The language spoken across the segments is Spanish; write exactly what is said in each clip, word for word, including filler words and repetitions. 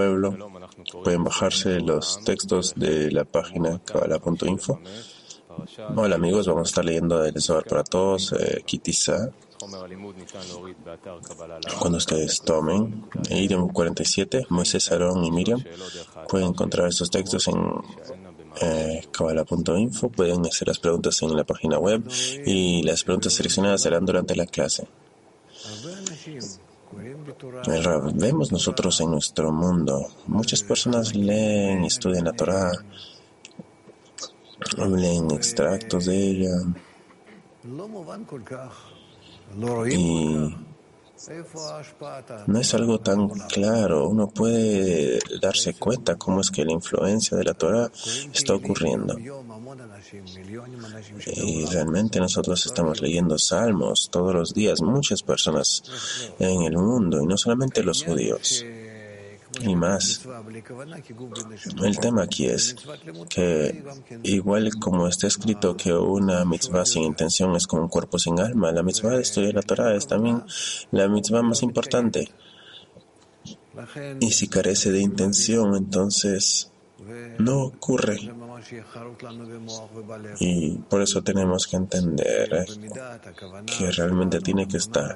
pueblo. Pueden bajarse los textos de la página kabbalah punto info. Hola amigos, vamos a estar leyendo el Zohar para todos, eh, Kitisa. Cuando ustedes tomen Idem cuarenta y siete, Moisés, Aarón y Miriam, pueden encontrar esos textos en eh, kabbalah punto info. Pueden hacer las preguntas en la página web y las preguntas seleccionadas serán durante la clase. El Rab, vemos nosotros en nuestro mundo, muchas personas leen y estudian la Torah, leen extractos de ella y no es algo tan claro. Uno puede darse cuenta cómo es que la influencia de la Torah está ocurriendo. Y realmente nosotros estamos leyendo salmos todos los días, muchas personas en el mundo, y no solamente los judíos. Y más, el tema aquí es que igual como está escrito que una mitzvah sin intención es como un cuerpo sin alma, la mitzvah de estudiar la Torah es también la mitzvah más importante. Y si carece de intención, entonces no ocurre. Y por eso tenemos que entender eh, que realmente tiene que estar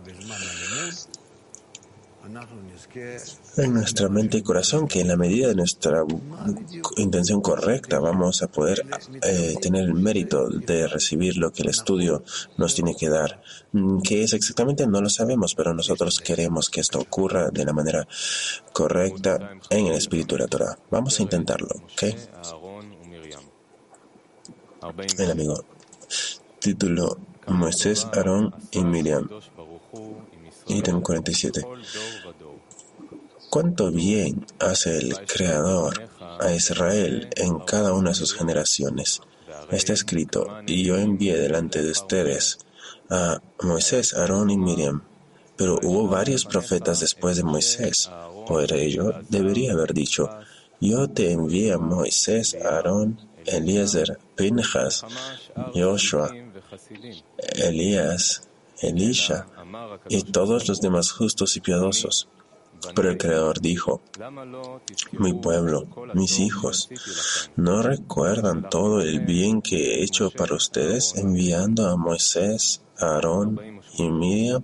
en nuestra mente y corazón, que en la medida de nuestra intención correcta vamos a poder eh, tener el mérito de recibir lo que el estudio nos tiene que dar. ¿Qué es exactamente? No lo sabemos, pero nosotros queremos que esto ocurra de la manera correcta en el espíritu de la Torah. Vamos a intentarlo, ¿ok? El amigo. Título: Moisés, Aarón y Miriam. Ítem cuarenta y siete. ¿Cuánto bien hace el Creador a Israel en cada una de sus generaciones? Está escrito: y yo envié delante de ustedes a Moisés, Aarón y Miriam. Pero hubo varios profetas después de Moisés. Por ello, debería haber dicho: yo te envié a Moisés, Aarón, Eliezer, Pinchas, Joshua, Elías, Elisha y todos los demás justos y piadosos. Pero el Creador dijo: mi pueblo, mis hijos, ¿no recuerdan todo el bien que he hecho para ustedes enviando a Moisés, a Aarón y Miriam?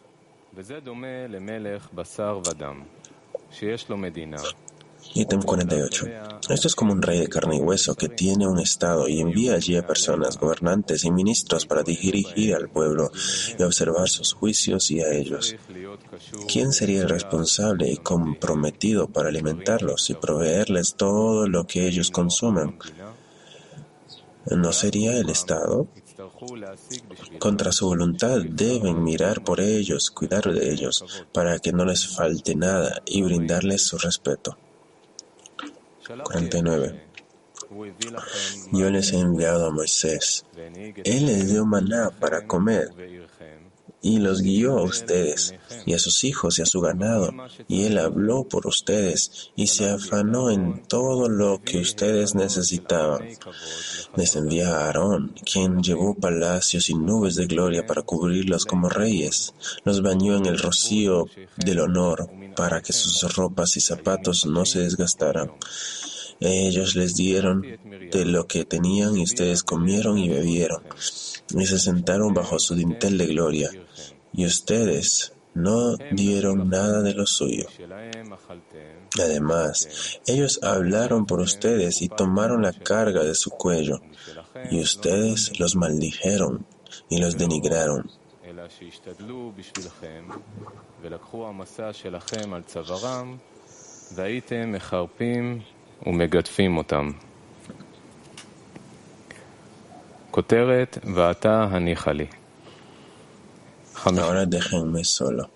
Ítem cuarenta y ocho. Esto es como un rey de carne y hueso que tiene un estado y envía allí a personas, gobernantes y ministros para dirigir al pueblo y observar sus juicios y a ellos. ¿Quién sería el responsable y comprometido para alimentarlos y proveerles todo lo que ellos consumen? ¿No sería el Estado? Contra su voluntad deben mirar por ellos, cuidar de ellos, para que no les falte nada y brindarles su respeto. cuarenta y nueve. Yo les he enviado a Moisés. Él les dio maná para comer y los guió a ustedes y a sus hijos y a su ganado, y él habló por ustedes y se afanó en todo lo que ustedes necesitaban. Les envié a Aarón, quien llevó palacios y nubes de gloria para cubrirlos como reyes. Los bañó en el rocío del honor para que sus ropas y zapatos no se desgastaran. Ellos les dieron de lo que tenían y ustedes comieron y bebieron y se sentaron bajo su dintel de gloria, y ustedes no dieron nada de lo suyo. Además, ellos hablaron por ustedes y tomaron la carga de su cuello, y ustedes los maldijeron y los denigraron. Ahora déjenme solo.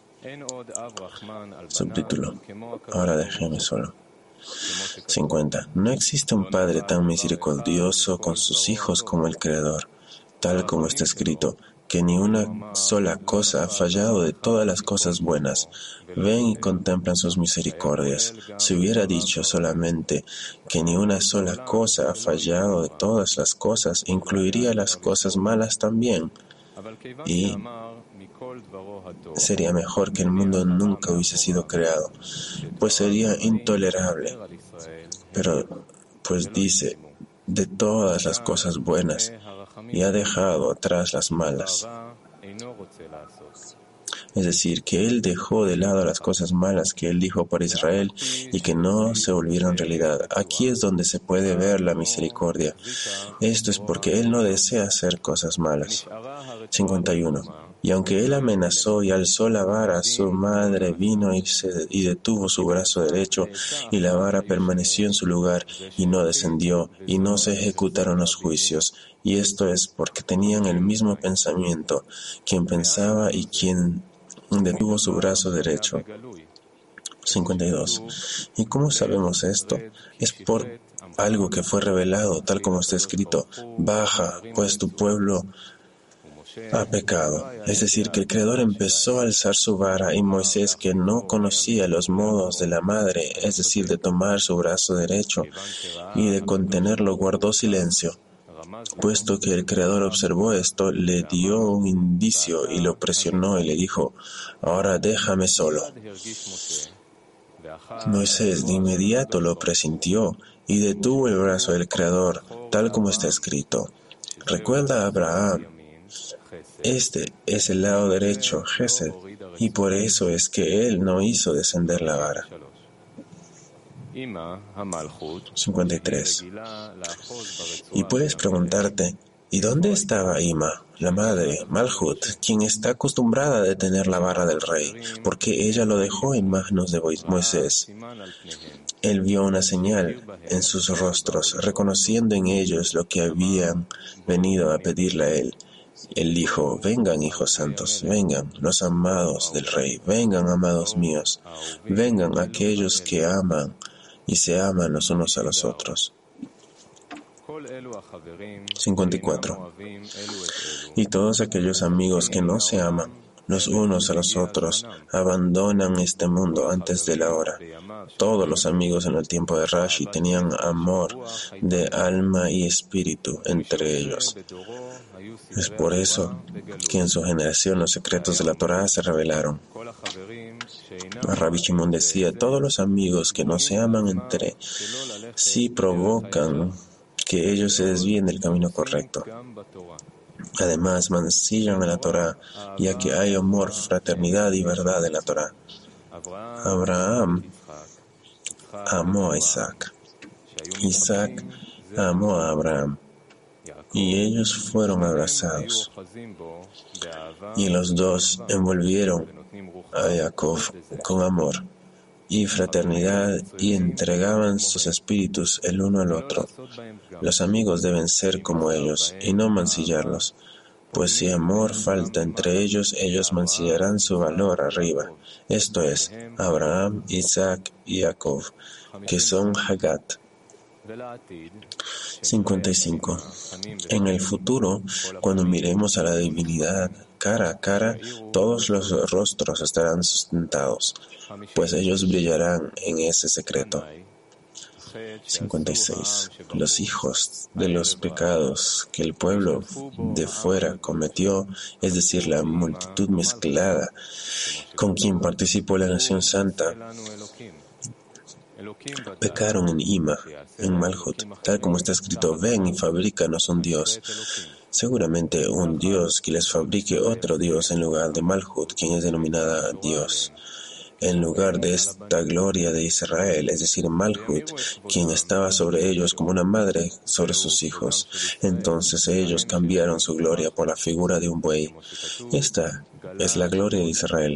Subtítulo: ahora déjenme solo. cincuenta. No existe un padre tan misericordioso con sus hijos como el Creador, tal como está escrito, que ni una sola cosa ha fallado de todas las cosas buenas. Ven y contemplan sus misericordias. Si hubiera dicho solamente que ni una sola cosa ha fallado de todas las cosas, incluiría las cosas malas también. Y sería mejor que el mundo nunca hubiese sido creado, pues sería intolerable. Pero, pues dice, de todas las cosas buenas, y ha dejado atrás las malas. Es decir, que Él dejó de lado las cosas malas que Él dijo para Israel y que no se volvieron realidad. Aquí es donde se puede ver la misericordia. Esto es porque Él no desea hacer cosas malas. cincuenta y uno. Y aunque Él amenazó y alzó la vara, su madre vino y, se, y detuvo su brazo derecho, y la vara permaneció en su lugar y no descendió, y no se ejecutaron los juicios. Y esto es porque tenían el mismo pensamiento, quien pensaba y quien detuvo su brazo derecho. cincuenta y dos. ¿Y cómo sabemos esto? Es por algo que fue revelado, tal como está escrito: baja, pues tu pueblo ha pecado. Es decir, que el Creador empezó a alzar su vara y Moisés, que no conocía los modos de la madre, es decir, de tomar su brazo derecho y de contenerlo, guardó silencio. Puesto que el Creador observó esto, le dio un indicio y lo presionó y le dijo: ahora déjame solo. Moisés de inmediato lo presintió y detuvo el brazo del Creador, tal como está escrito. Recuerda a Abraham. Este es el lado derecho, Gesed, y por eso es que él no hizo descender la vara. cincuenta y tres. Y puedes preguntarte, ¿y dónde estaba Ima, la madre, Malhut, quien está acostumbrada a detener la vara del rey? Porque ella lo dejó en manos de Moisés. Él vio una señal en sus rostros, reconociendo en ellos lo que habían venido a pedirle a él. Él dijo: vengan, hijos santos, vengan, los amados del Rey, vengan, amados míos, vengan aquellos que aman y se aman los unos a los otros. cincuenta y cuatro. Y todos aquellos amigos que no se aman los unos a los otros abandonan este mundo antes de la hora. Todos los amigos en el tiempo de Rashi tenían amor de alma y espíritu entre ellos. Es por eso que en su generación los secretos de la Torá se revelaron. Rabbi Shimon decía: todos los amigos que no se aman entre sí provocan que ellos se desvíen del camino correcto. Además, mancillan a la Torá, ya que hay amor, fraternidad y verdad en la Torá. Abraham amó a Isaac. Isaac amó a Abraham. Y ellos fueron abrazados. Y los dos envolvieron a Jacob con amor y fraternidad y entregaban sus espíritus el uno al otro. Los amigos deben ser como ellos y no mancillarlos, pues si amor falta entre ellos, ellos mancillarán su valor arriba. Esto es, Abraham, Isaac y Jacob, que son Hagat. cincuenta y cinco. En el futuro, cuando miremos a la divinidad cara a cara, todos los rostros estarán sustentados, pues ellos brillarán en ese secreto. cincuenta y seis. Los hijos de los pecados que el pueblo de fuera cometió, es decir, la multitud mezclada con quien participó la nación santa, pecaron en Ima, en Malhut, tal como está escrito: ven y fabrícanos un Dios. Seguramente un Dios que les fabrique otro Dios en lugar de Malhut, quien es denominada Dios. En lugar de esta gloria de Israel, es decir, Malhut, quien estaba sobre ellos como una madre sobre sus hijos. Entonces ellos cambiaron su gloria por la figura de un buey. Esta es la gloria de Israel.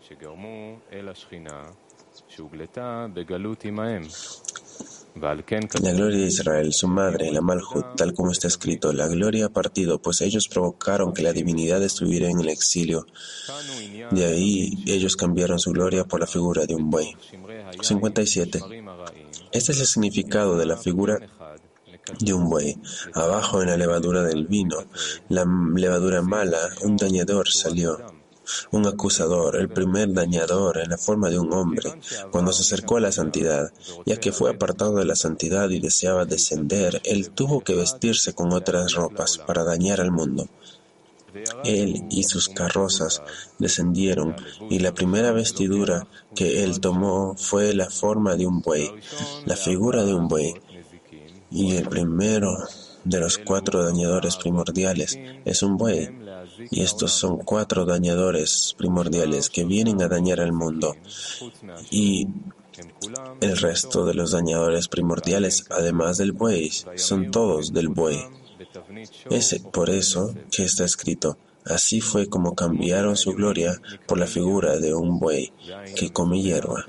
La gloria de Israel, su madre, la Malhut, tal como está escrito: la gloria ha partido, pues ellos provocaron que la divinidad estuviera en el exilio. De ahí ellos cambiaron su gloria por la figura de un buey. cincuenta y siete. Este es el significado de la figura de un buey. Abajo, en la levadura del vino, la levadura mala, un dañador salió. Un acusador, el primer dañador en la forma de un hombre, cuando se acercó a la santidad, ya que fue apartado de la santidad y deseaba descender, él tuvo que vestirse con otras ropas para dañar al mundo. Él y sus carrozas descendieron, y la primera vestidura que él tomó fue la forma de un buey, la figura de un buey. Y el primero de los cuatro dañadores primordiales es un buey. Y estos son cuatro dañadores primordiales que vienen a dañar al mundo. Y el resto de los dañadores primordiales, además del buey, son todos del buey. Es por eso que está escrito: así fue como cambiaron su gloria por la figura de un buey que come hierba.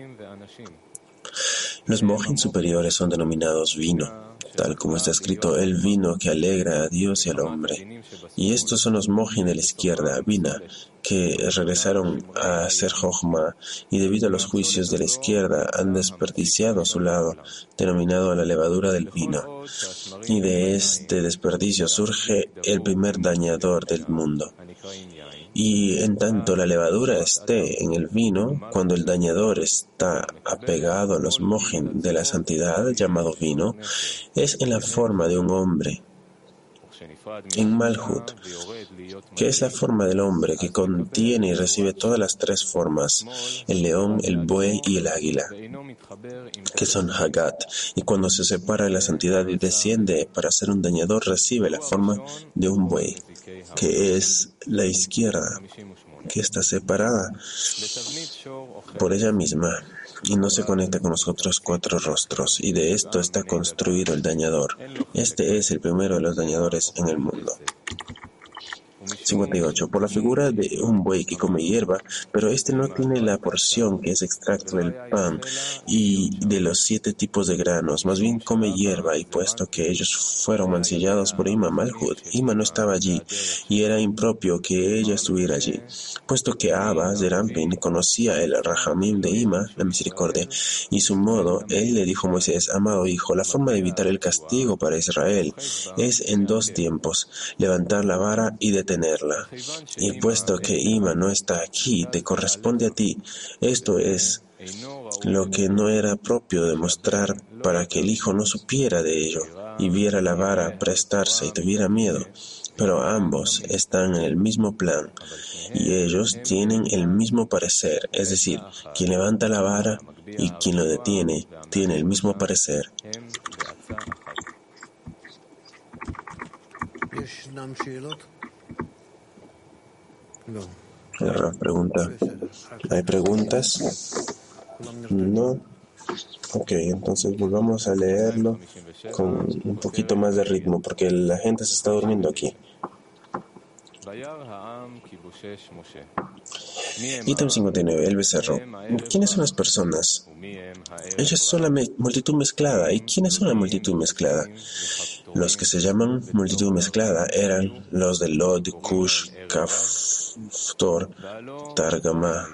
Los mojin superiores son denominados vino, tal como está escrito: el vino que alegra a Dios y al hombre. Y estos son los mojin de la izquierda, vina, que regresaron a ser Jochma, y debido a los juicios de la izquierda han desperdiciado su lado, denominado la levadura del vino. Y de este desperdicio surge el primer dañador del mundo. Y en tanto la levadura esté en el vino, cuando el dañador está apegado a los mojin de la santidad, llamado vino, es en la forma de un hombre, en Malhut, que es la forma del hombre que contiene y recibe todas las tres formas, el león, el buey y el águila, que son Hagat, y cuando se separa de la santidad y desciende para ser un dañador, recibe la forma de un buey, que es la izquierda, que está separada por ella misma y no se conecta con los otros cuatro rostros, y de esto está construido el dañador. Este es el primero de los dañadores en el mundo. cincuenta y ocho. Por la figura de un buey que come hierba, pero este no tiene la porción que es extracto del pan y de los siete tipos de granos, más bien come hierba, y puesto que ellos fueron mancillados por Ima Malhut, Ima no estaba allí, y era impropio que ella estuviera allí, puesto que Abba, Zerampin, conocía el Rahamim de Ima, la misericordia, y su modo, él le dijo a Moisés: amado hijo, la forma de evitar el castigo para Israel es en dos tiempos, levantar la vara y detenerla. Y puesto que Ima no está aquí, te corresponde a ti. Esto es lo que no era propio demostrar, para que el hijo no supiera de ello y viera la vara prestarse y tuviera miedo. Pero ambos están en el mismo plan y ellos tienen el mismo parecer, es decir, quien levanta la vara y quien lo detiene tiene el mismo parecer. La pregunta. ¿Hay preguntas? No. Ok, entonces volvamos a leerlo con un poquito más de ritmo, porque la gente se está durmiendo aquí. Ítem cincuenta y nueve. El becerro. ¿Quiénes son las personas? Ellas son la me- multitud mezclada. ¿Y quiénes son la multitud mezclada? Los que se llaman multitud mezclada eran los de Lod, Cush, Kaftor, Targama.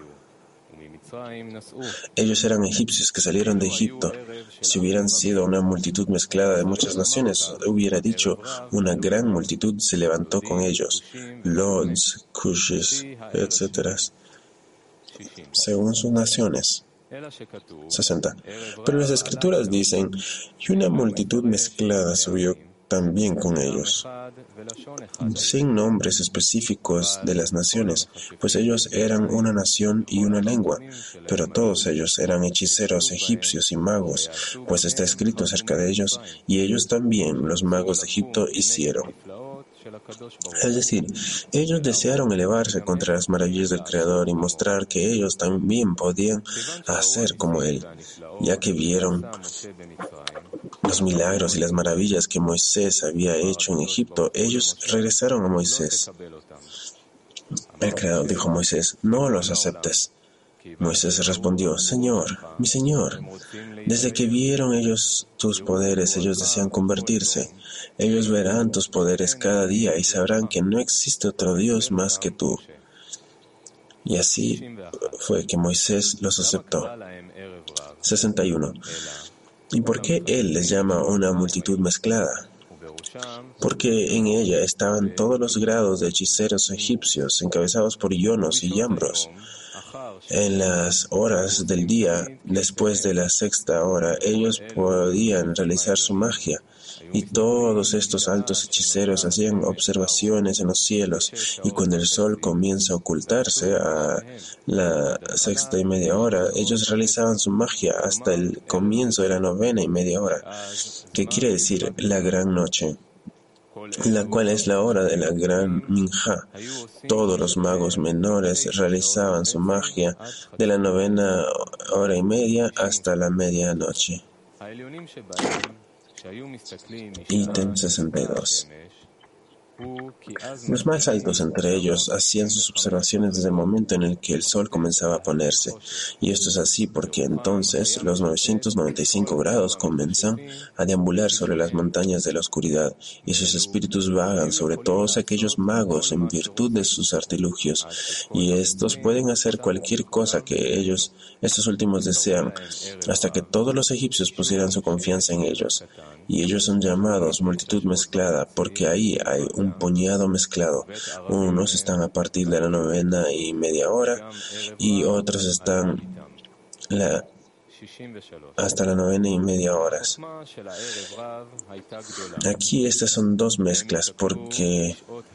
Ellos eran egipcios que salieron de Egipto. Si hubieran sido una multitud mezclada de muchas naciones, hubiera dicho, una gran multitud se levantó con ellos, Lods, Cushes, etcétera, según sus naciones. sesenta. Pero las escrituras dicen, y una multitud mezclada subió también con ellos, sin nombres específicos de las naciones, pues ellos eran una nación y una lengua, pero todos ellos eran hechiceros egipcios y magos, pues está escrito acerca de ellos, y ellos también, los magos de Egipto, hicieron. Es decir, ellos desearon elevarse contra las maravillas del Creador y mostrar que ellos también podían hacer como Él, ya que vieron los milagros y las maravillas que Moisés había hecho en Egipto. Ellos regresaron a Moisés. El Creador dijo a Moisés, no los aceptes. Moisés respondió, Señor, mi Señor, desde que vieron ellos tus poderes, ellos desean convertirse. Ellos verán tus poderes cada día y sabrán que no existe otro Dios más que tú. Y así fue que Moisés los aceptó. sesenta y uno. ¿Y por qué Él les llama una multitud mezclada? Porque en ella estaban todos los grados de hechiceros egipcios, encabezados por Ionos y Yambros. En las horas del día, después de la sexta hora, ellos podían realizar su magia. Y todos estos altos hechiceros hacían observaciones en los cielos, y cuando el sol comienza a ocultarse a la sexta y media hora, ellos realizaban su magia hasta el comienzo de la novena y media hora, que quiere decir la gran noche, la cual es la hora de la gran minjá. Todos los magos menores realizaban su magia de la novena hora y media hasta la medianoche. Ítem sesenta y dos. Los más altos entre ellos hacían sus observaciones desde el momento en el que el sol comenzaba a ponerse, y esto es así porque entonces los novecientos noventa y cinco grados comienzan a deambular sobre las montañas de la oscuridad, y sus espíritus vagan sobre todos aquellos magos en virtud de sus artilugios, y estos pueden hacer cualquier cosa que ellos, estos últimos, desean, hasta que todos los egipcios pusieran su confianza en ellos. Y ellos son llamados multitud mezclada, porque ahí hay un puñado mezclado. Unos están a partir de la novena y media hora, y otros están la, hasta la novena y media horas. Aquí estas son dos mezclas, porque,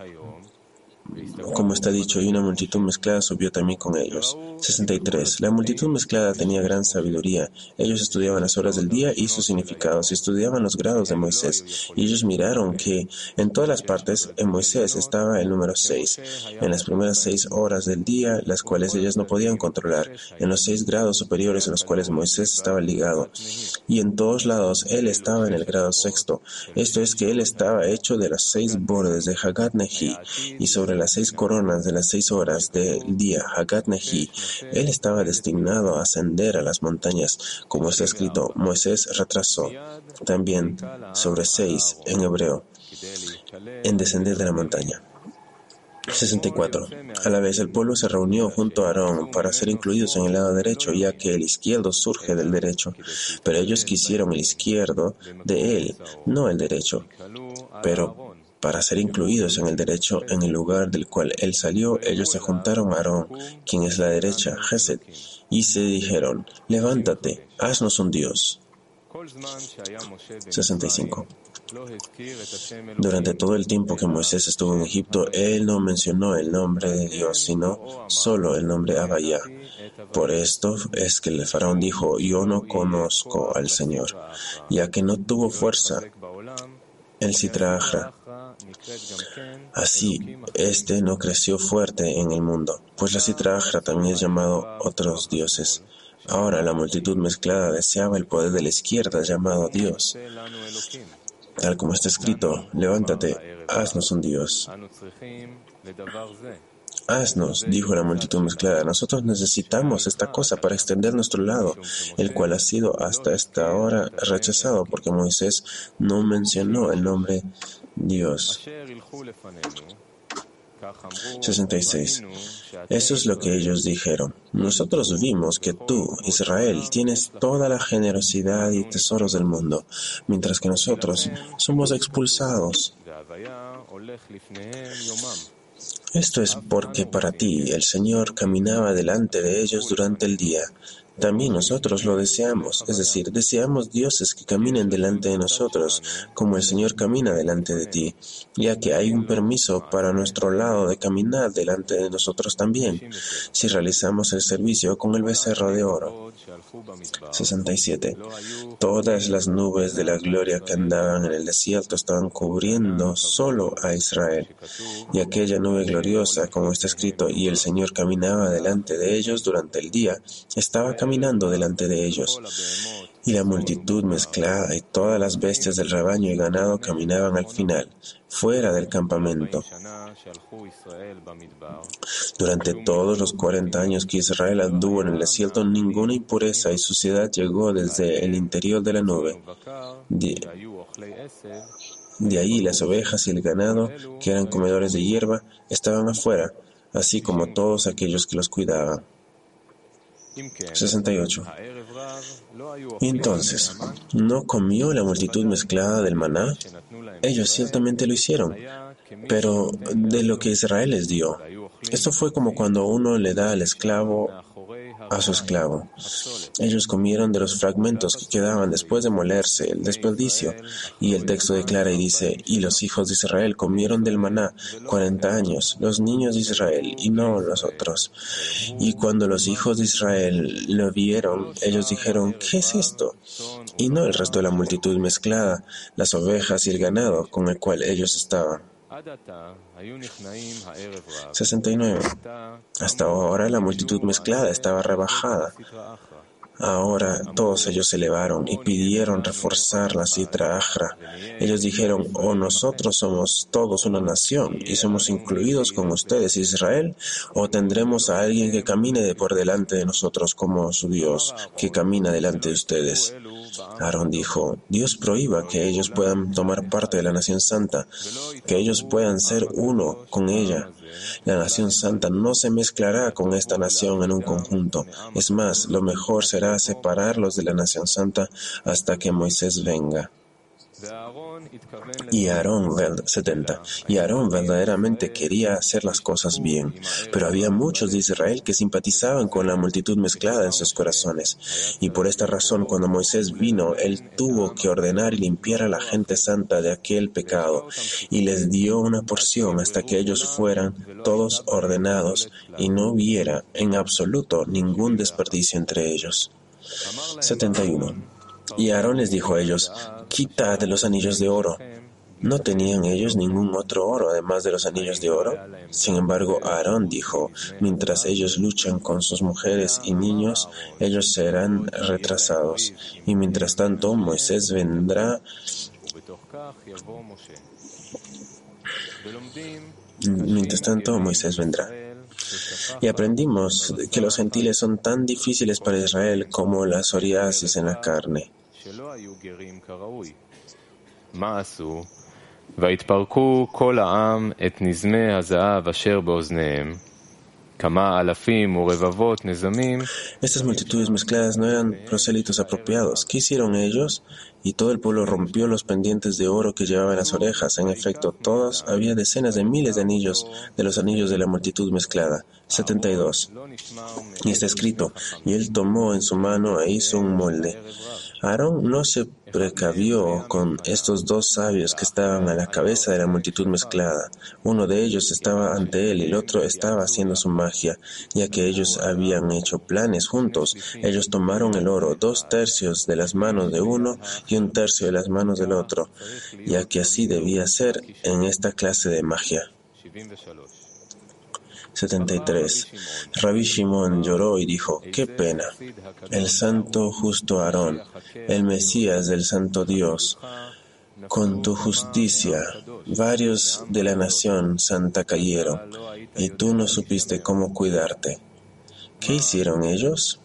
como está dicho, y una multitud mezclada subió también con ellos. sesenta y tres. La multitud mezclada tenía gran sabiduría. Ellos estudiaban las horas del día y sus significados, y estudiaban los grados de Moisés. Y ellos miraron que en todas las partes, en Moisés estaba el número seis, en las primeras seis horas del día, las cuales ellas no podían controlar, en los seis grados superiores en los cuales Moisés estaba ligado. Y en todos lados, él estaba en el grado sexto. Esto es que él estaba hecho de los seis bordes de Hagat Nehi, y sobre las seis coronas de las seis horas del día, Hagat Nehi, él estaba destinado a ascender a las montañas, como está escrito, Moisés retrasó, también sobre seis en hebreo, en descender de la montaña. sesenta y cuatro. A la vez el pueblo se reunió junto a Aarón para ser incluidos en el lado derecho, ya que el izquierdo surge del derecho, pero ellos quisieron el izquierdo de él, no el derecho. Pero para ser incluidos en el derecho, en el lugar del cual él salió, ellos se juntaron a Aarón, quien es la derecha, Gesed, y se dijeron, levántate, haznos un Dios. sesenta y cinco. Durante todo el tiempo que Moisés estuvo en Egipto, él no mencionó el nombre de Dios, sino solo el nombre Abayá. Por esto es que el faraón dijo, yo no conozco al Señor, ya que no tuvo fuerza el Sitra Achra. Así, este no creció fuerte en el mundo, pues la Sitra Achra también es llamado otros dioses. Ahora la multitud mezclada deseaba el poder de la izquierda llamado Dios. Tal como está escrito, levántate, haznos un Dios. Haznos, dijo la multitud mezclada, nosotros necesitamos esta cosa para extender nuestro lado, el cual ha sido hasta esta hora rechazado porque Moisés no mencionó el nombre Dios. sesenta y seis. Eso es lo que ellos dijeron. Nosotros vimos que tú, Israel, tienes toda la generosidad y tesoros del mundo, mientras que nosotros somos expulsados. Esto es porque para ti el Señor caminaba delante de ellos durante el día. También nosotros lo deseamos, es decir, deseamos dioses que caminen delante de nosotros, como el Señor camina delante de ti, ya que hay un permiso para nuestro lado de caminar delante de nosotros también, si realizamos el servicio con el becerro de oro. sesenta y siete. Todas las nubes de la gloria que andaban en el desierto estaban cubriendo solo a Israel, y aquella nube gloriosa, como está escrito, y el Señor caminaba delante de ellos durante el día, estaba caminando delante de ellos, y la multitud mezclada y todas las bestias del rebaño y ganado caminaban al final, fuera del campamento. Durante todos los cuarenta años que Israel anduvo en el desierto, ninguna impureza y suciedad llegó desde el interior de la nube. De, de ahí las ovejas y el ganado, que eran comedores de hierba, estaban afuera, así como todos aquellos que los cuidaban. sesenta y ocho. Y entonces, ¿no comió la multitud mezclada del maná? Ellos ciertamente lo hicieron, pero de lo que Israel les dio. Esto fue como cuando uno le da al esclavo a su esclavo. Ellos comieron de los fragmentos que quedaban después de molerse, el desperdicio. Y el texto declara y dice, y los hijos de Israel comieron del maná cuarenta años, los niños de Israel y no los otros. Y cuando los hijos de Israel lo vieron, ellos dijeron, ¿qué es esto? Y no el resto de la multitud mezclada, las ovejas y el ganado con el cual ellos estaban. sesenta y nueve. Hasta ahora la multitud mezclada estaba rebajada. Ahora todos ellos se elevaron y pidieron reforzar la Sitra Achra. Ellos dijeron, o oh, nosotros somos todos una nación y somos incluidos con ustedes, Israel, o tendremos a alguien que camine de por delante de nosotros como su Dios, que camina delante de ustedes. Aarón dijo, Dios prohíba que ellos puedan tomar parte de la nación santa, que ellos puedan ser uno con ella. La nación santa no se mezclará con esta nación en un conjunto. Es más, lo mejor será separarlos de la nación santa hasta que Moisés venga. Y Aarón, setenta. Y Aarón verdaderamente quería hacer las cosas bien, pero había muchos de Israel que simpatizaban con la multitud mezclada en sus corazones. Y por esta razón, cuando Moisés vino, él tuvo que ordenar y limpiar a la gente santa de aquel pecado, y les dio una porción hasta que ellos fueran todos ordenados y no hubiera en absoluto ningún desperdicio entre ellos. setenta y uno. Y Aarón les dijo a ellos, quitad los anillos de oro. ¿No tenían ellos ningún otro oro además de los anillos de oro? Sin embargo, Aarón dijo, mientras ellos luchan con sus mujeres y niños, ellos serán retrasados. Y mientras tanto, Moisés vendrá. Mientras tanto, Moisés vendrá. Y aprendimos que los gentiles son tan difíciles para Israel como la psoriasis en la carne. ויתפרקו כל העם את נזמי הזהב אשר באוזניהם. כמה אלפים ורבבות נזמים. Estas multitudes mezcladas no eran prosélitos apropiados. ¿Qué hicieron ellos? Y todo el pueblo rompió los pendientes de oro que llevaban en las orejas. En efecto, todos había decenas de miles de anillos de los anillos de la multitud mezclada. setenta y dos. Y está escrito, y él tomó en su mano e hizo un molde. Aarón no se precavió con estos dos sabios que estaban a la cabeza de la multitud mezclada. Uno de ellos estaba ante él y el otro estaba haciendo su magia, ya que ellos habían hecho planes juntos. Ellos tomaron el oro, dos tercios de las manos de uno y un tercio de las manos del otro, ya que así debía ser en esta clase de magia. setenta y tres. Rabbi Shimon lloró y dijo, ¡qué pena! El santo justo Aarón, el Mesías del santo Dios, con tu justicia, varios de la nación santa cayeron, y tú no supiste cómo cuidarte. ¿Qué hicieron ellos?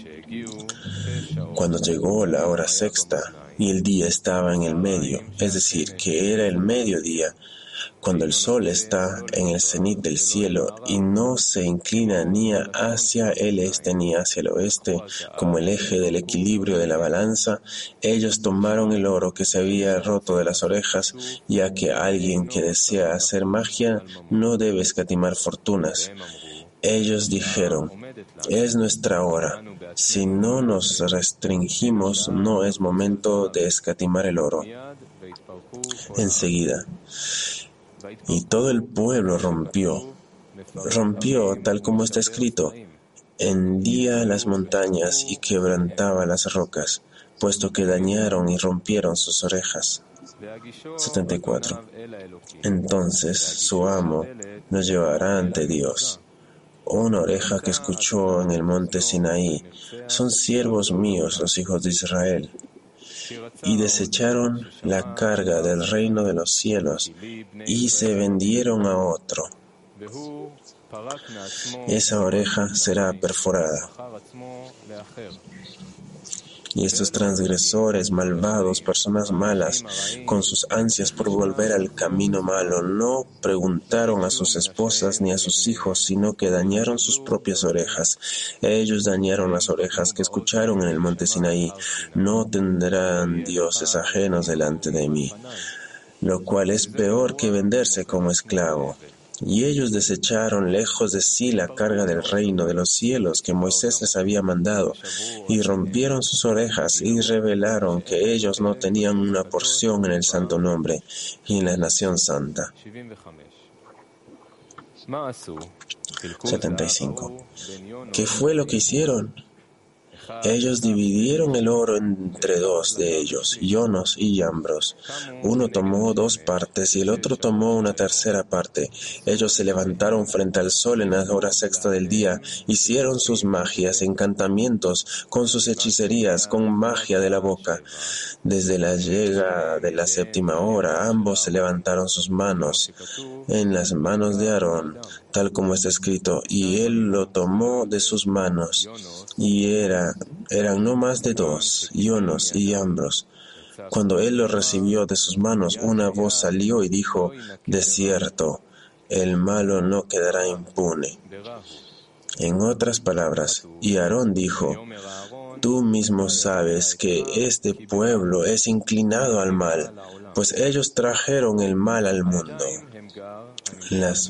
Cuando llegó la hora sexta y el día estaba en el medio, es decir, que era el mediodía, cuando el sol está en el cenit del cielo y no se inclina ni hacia el este ni hacia el oeste, como el eje del equilibrio de la balanza, ellos tomaron el oro que se había roto de las orejas, ya que alguien que desea hacer magia no debe escatimar fortunas. Ellos dijeron, es nuestra hora. Si no nos restringimos, no es momento de escatimar el oro. Enseguida. Y todo el pueblo rompió, rompió tal como está escrito, hendía las montañas y quebrantaba las rocas, puesto que dañaron y rompieron sus orejas. setenta y cuatro. Entonces su amo nos llevará ante Dios. Una oreja que escuchó en el monte Sinaí, son siervos míos los hijos de Israel. Y desecharon la carga del reino de los cielos y se vendieron a otro. Esa oreja será perforada. Y estos transgresores, malvados, personas malas, con sus ansias por volver al camino malo, no preguntaron a sus esposas ni a sus hijos, sino que dañaron sus propias orejas. Ellos dañaron las orejas que escucharon en el monte Sinaí. No tendrán dioses ajenos delante de mí, lo cual es peor que venderse como esclavo. Y ellos desecharon lejos de sí la carga del reino de los cielos que Moisés les había mandado, y rompieron sus orejas y revelaron que ellos no tenían una porción en el santo nombre y en la nación santa. setenta y cinco. ¿Qué fue lo que hicieron? Ellos dividieron el oro entre dos de ellos, Yonos y Yambros. Uno tomó dos partes y el otro tomó una tercera parte. Ellos se levantaron frente al sol en la hora sexta del día, hicieron sus magias, encantamientos, con sus hechicerías, con magia de la boca. Desde la llegada de la séptima hora, ambos se levantaron sus manos en las manos de Aarón, tal como está escrito, y él lo tomó de sus manos, y era, eran no más de dos, Yonos y Yambros. Cuando él lo recibió de sus manos, una voz salió y dijo, de cierto, el malo no quedará impune. En otras palabras, y Aarón dijo, tú mismo sabes que este pueblo es inclinado al mal, pues ellos trajeron el mal al mundo. Las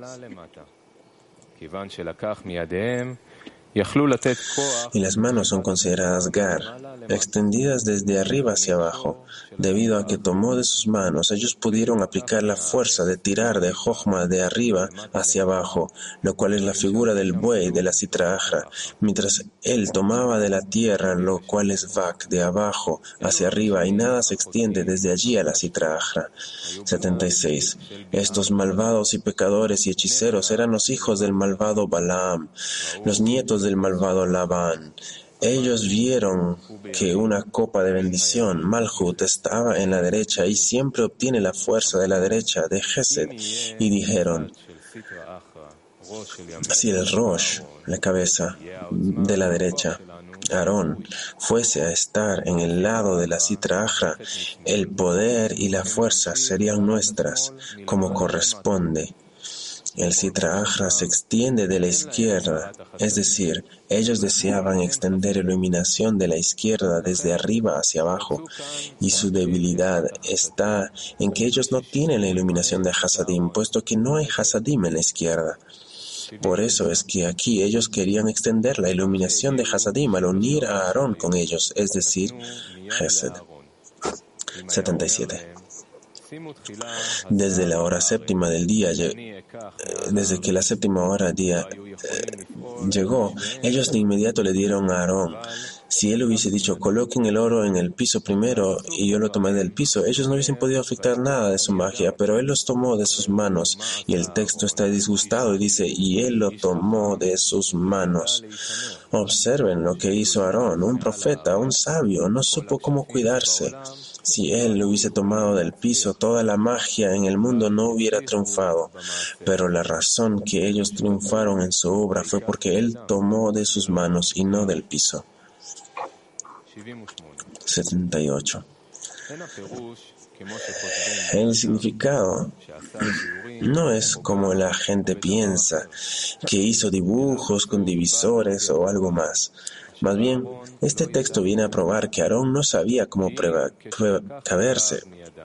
y las manos son consideradas gar, extendidas desde arriba hacia abajo. Debido a que tomó de sus manos, ellos pudieron aplicar la fuerza de tirar de Jochma de arriba hacia abajo, lo cual es la figura del buey de la Sitra Achra, mientras él tomaba de la tierra, lo cual es Vak, de abajo hacia arriba, y nada se extiende desde allí a la Sitra Achra. setenta y seis. Estos malvados y pecadores y hechiceros eran los hijos del malvado Balaam, los nietos del malvado Labán. Ellos vieron que una copa de bendición, Malhut, estaba en la derecha y siempre obtiene la fuerza de la derecha de Gesed, y dijeron, si el Rosh, la cabeza de la derecha, Aarón, fuese a estar en el lado de la Sitra Achra, el poder y la fuerza serían nuestras, como corresponde. El Sitra Achra se extiende de la izquierda, es decir, ellos deseaban extender iluminación de la izquierda desde arriba hacia abajo, y su debilidad está en que ellos no tienen la iluminación de Hasadim, puesto que no hay Hasadim en la izquierda. Por eso es que aquí ellos querían extender la iluminación de Hasadim al unir a Aarón con ellos, es decir, Gesed. setenta y siete. Desde la hora séptima del día, desde que la séptima hora del día eh, llegó, ellos de inmediato le dieron a Aarón. Si él hubiese dicho, coloquen el oro en el piso primero y yo lo tomé del piso, ellos no hubiesen podido afectar nada de su magia, pero él los tomó de sus manos. Y el texto está disgustado y dice, y él lo tomó de sus manos. Observen lo que hizo Aarón, un profeta, un sabio, no supo cómo cuidarse. Si él lo hubiese tomado del piso, toda la magia en el mundo no hubiera triunfado. Pero la razón que ellos triunfaron en su obra fue porque él tomó de sus manos y no del piso. setenta y ocho. El significado no es como la gente piensa, que hizo dibujos con divisores o algo más. Más bien, este texto viene a probar que Aarón no sabía cómo precaverse,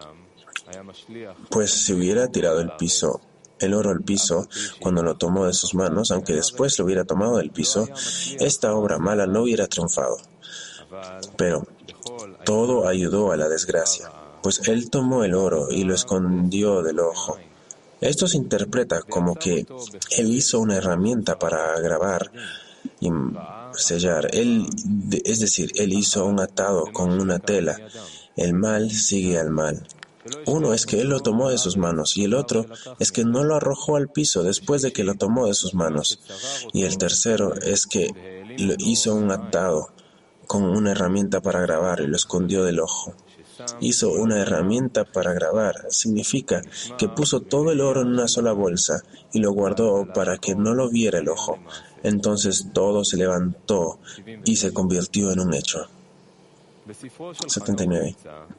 pues si hubiera tirado el piso, el oro al piso, cuando lo tomó de sus manos, aunque después lo hubiera tomado del piso, esta obra mala no hubiera triunfado. Pero todo ayudó a la desgracia, pues él tomó el oro y lo escondió del ojo. Esto se interpreta como que él hizo una herramienta para grabar y sellar. Él, es decir, él hizo un atado con una tela. El mal sigue al mal. Uno es que él lo tomó de sus manos y el otro es que no lo arrojó al piso después de que lo tomó de sus manos. Y el tercero es que lo hizo un atado con una herramienta para grabar y lo escondió del ojo. Hizo una herramienta para grabar significa que puso todo el oro en una sola bolsa y lo guardó para que no lo viera el ojo. Entonces todo se levantó y se convirtió en un hecho. setenta y nueve.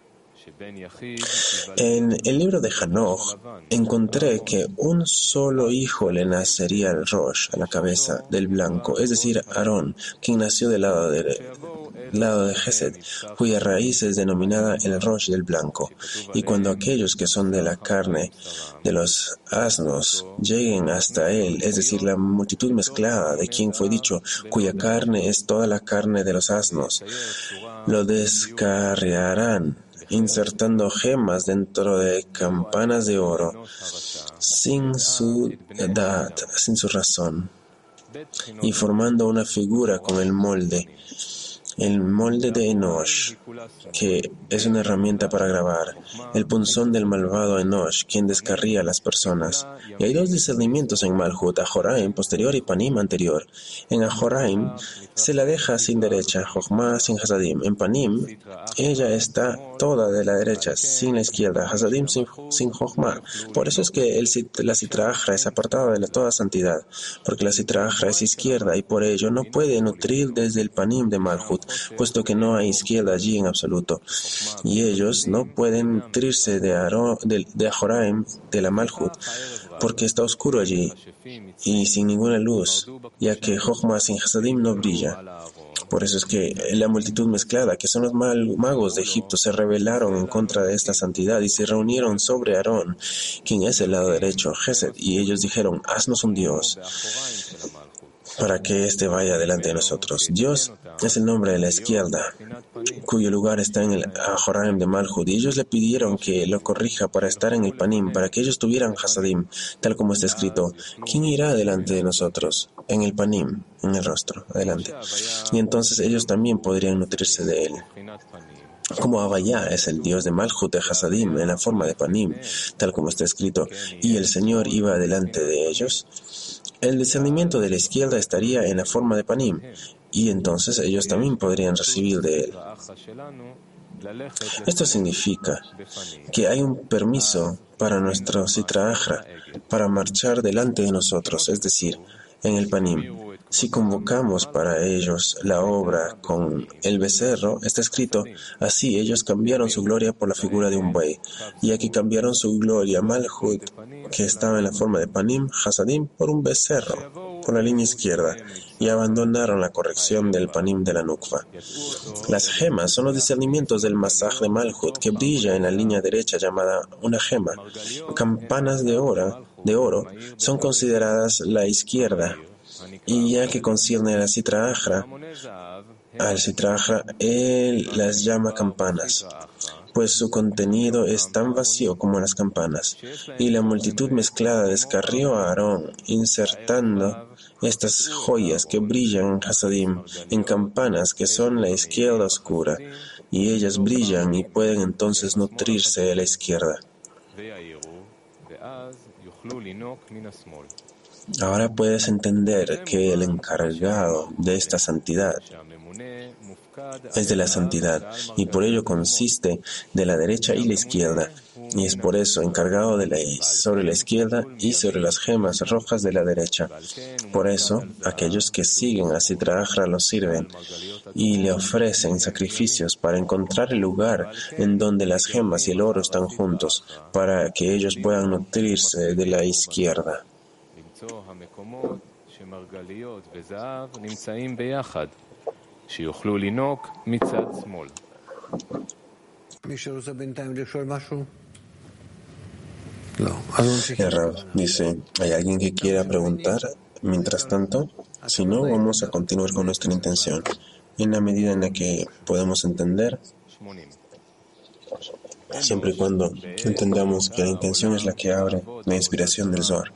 En el libro de Hanoch encontré que un solo hijo le nacería al Rosh, a la cabeza del blanco, es decir, Aarón, quien nació del lado de, lado de Gesed, cuya raíz es denominada el Rosh del blanco. Y cuando aquellos que son de la carne de los asnos lleguen hasta él, es decir, la multitud mezclada de quien fue dicho, cuya carne es toda la carne de los asnos, lo descarriarán, insertando gemas dentro de campanas de oro, sin su edad, sin su razón, y formando una figura con el molde, el molde de Enosh, que es una herramienta para grabar, el punzón del malvado Enosh, quien descarría a las personas. Y hay dos discernimientos en Malhut, Ajoraim posterior y Panim anterior. En Ajoraim se la deja sin derecha, Jochma sin Hasadim. En Panim, ella está toda de la derecha, sin la izquierda, Hasadim sin, sin Jochma. Por eso es que el, la Sitra Achra es apartada de la toda santidad, porque la Sitra Achra es izquierda y por ello no puede nutrir desde el Panim de Malhut, puesto que no hay izquierda allí en absoluto. Y ellos no pueden nutrirse de, Aro, de, de Ajoraim, de la Malhut, porque está oscuro allí y sin ninguna luz, ya que Jochma sin Hasadim no brilla. Por eso es que la multitud mezclada, que son los magos de Egipto, se rebelaron en contra de esta santidad y se reunieron sobre Aarón, quien es el lado derecho, Gesed, y ellos dijeron, haznos un Dios, para que éste vaya delante de nosotros. Dios es el nombre de la izquierda, cuyo lugar está en el Ajoraim de Malhut, y ellos le pidieron que lo corrija para estar en el Panim, para que ellos tuvieran Hasadim, tal como está escrito, ¿quién irá delante de nosotros? En el Panim, en el rostro, adelante. Y entonces ellos también podrían nutrirse de él. Como Abayá es el Dios de Malhut de Hasadim en la forma de Panim, tal como está escrito, y el Señor iba delante de ellos, el discernimiento de la izquierda estaría en la forma de Panim, y entonces ellos también podrían recibir de él. Esto significa que hay un permiso para nuestro Sitra Achra para marchar delante de nosotros, es decir, en el Panim. Si convocamos para ellos la obra con el becerro, está escrito, así ellos cambiaron su gloria por la figura de un buey, ya que cambiaron su gloria Malhut, que estaba en la forma de Panim, Hasadim, por un becerro, por la línea izquierda, y abandonaron la corrección del Panim de la Nukva. Las gemas son los discernimientos del Masaj de Malhut, que brilla en la línea derecha llamada una gema. Campanas de oro, de oro son consideradas la izquierda, y ya que concierne a la Sitra Achra, al Sitra Achra, él las llama campanas, pues su contenido es tan vacío como las campanas. Y la multitud mezclada descarrió a Aarón, insertando estas joyas que brillan en Hasadim, en campanas que son la izquierda oscura, y ellas brillan y pueden entonces nutrirse de la izquierda. Ahora puedes entender que el encargado de esta santidad es de la santidad, y por ello consiste de la derecha y la izquierda, y es por eso encargado de la, sobre la izquierda y sobre las gemas rojas de la derecha. Por eso, aquellos que siguen a Sitra Achra lo sirven y le ofrecen sacrificios para encontrar el lugar en donde las gemas y el oro están juntos, para que ellos puedan nutrirse de la izquierda. El Rav dice, ¿hay alguien que quiera preguntar? Mientras tanto, si no, vamos a continuar con nuestra intención, en la medida en la que podemos entender, siempre y cuando entendamos que la intención es la que abre la inspiración del Zohar.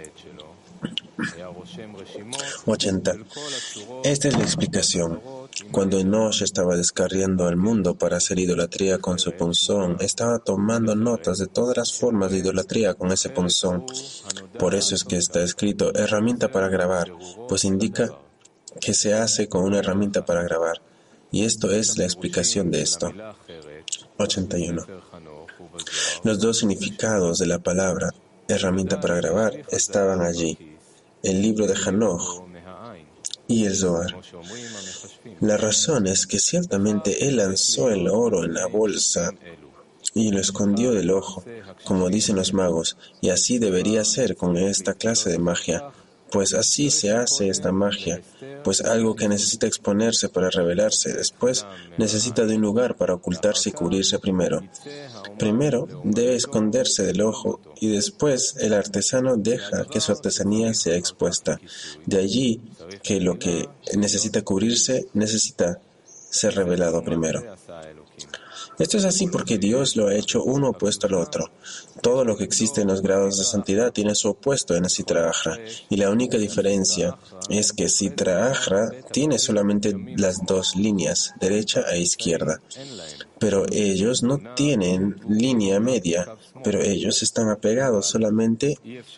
ochenta. Esta es la explicación. Cuando Enosh estaba descarriando al mundo para hacer idolatría con su punzón, estaba tomando notas de todas las formas de idolatría con ese punzón. Por eso es que está escrito herramienta para grabar, pues indica que se hace con una herramienta para grabar. Y esto es la explicación de esto. ochenta y uno. Los dos significados de la palabra herramienta para grabar estaban allí. El libro de Hanoch y el Zohar. La razón es que ciertamente él lanzó el oro en la bolsa y lo escondió del ojo, como dicen los magos, y así debería ser con esta clase de magia, Pues así se hace esta magia, pues algo que necesita exponerse para revelarse, después necesita de un lugar para ocultarse y cubrirse primero. Primero debe esconderse del ojo y después el artesano deja que su artesanía sea expuesta. De allí que lo que necesita cubrirse necesita ser revelado primero. Esto es así porque Dios lo ha hecho uno opuesto al otro. Todo lo que existe en los grados de santidad tiene su opuesto en el Sitra Achra, y la única diferencia es que Sitra Achra tiene solamente las dos líneas, derecha e izquierda. Pero ellos no tienen línea media, pero ellos están apegados solamente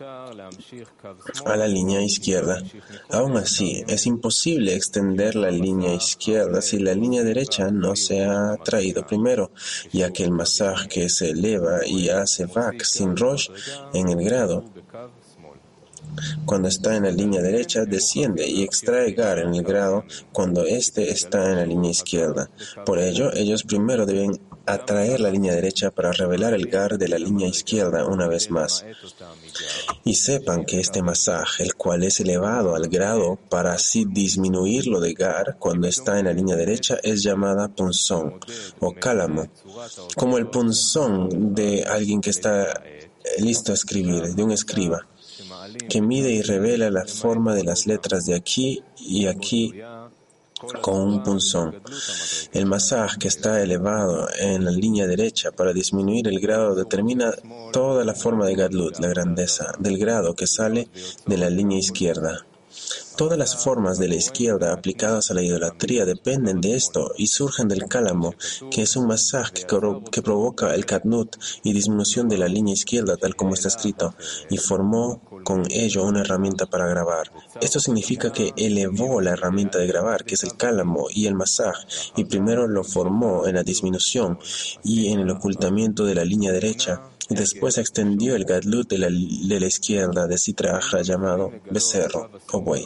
a la línea izquierda. Aún así, es imposible extender la línea izquierda si la línea derecha no se ha traído primero, ya que el masaj que se eleva y hace vak sin rosh en el grado, cuando está en la línea derecha, desciende y extrae gar en el grado cuando éste está en la línea izquierda. Por ello, ellos primero deben atraer la línea derecha para revelar el gar de la línea izquierda una vez más. Y sepan que este masaj, el cual es elevado al grado para así disminuirlo de gar cuando está en la línea derecha, es llamada punzón o cálamo, como el punzón de alguien que está listo a escribir, de un escriba, que mide y revela la forma de las letras de aquí y aquí con un punzón. El masaj que está elevado en la línea derecha para disminuir el grado determina toda la forma de Gadlut, la grandeza, del grado que sale de la línea izquierda. Todas las formas de la izquierda aplicadas a la idolatría dependen de esto y surgen del cálamo, que es un masaj que, que provoca el katnut y disminución de la línea izquierda, tal como está escrito, y formó con ello una herramienta para grabar. Esto significa que elevó la herramienta de grabar, que es el cálamo y el masaj, y primero lo formó en la disminución y en el ocultamiento de la línea derecha, y después extendió el gadlut de la, de la izquierda de Sitra Achra llamado becerro o buey.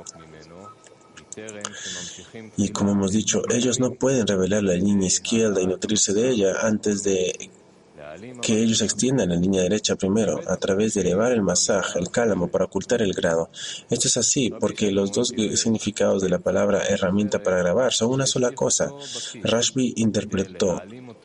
Y como hemos dicho, ellos no pueden revelar la línea izquierda y nutrirse de ella antes de que ellos extiendan la línea derecha primero, a través de elevar el masaj, el cálamo, para ocultar el grado. Esto es así porque los dos significados de la palabra herramienta para grabar son una sola cosa. Rashbi interpretó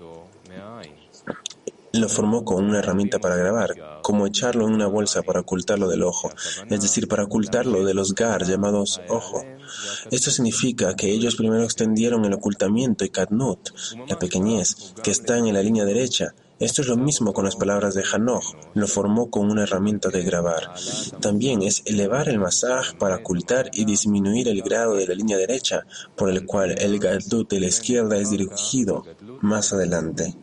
lo formó con una herramienta para grabar, como echarlo en una bolsa para ocultarlo del ojo, es decir, para ocultarlo de los gar llamados ojo. Esto significa que ellos primero extendieron el ocultamiento y katnut, la pequeñez, que están en la línea derecha. Esto es lo mismo con las palabras de Hanoch, lo formó con una herramienta de grabar. También es elevar el masaj para ocultar y disminuir el grado de la línea derecha, por el cual el gadlut de la izquierda es dirigido más adelante.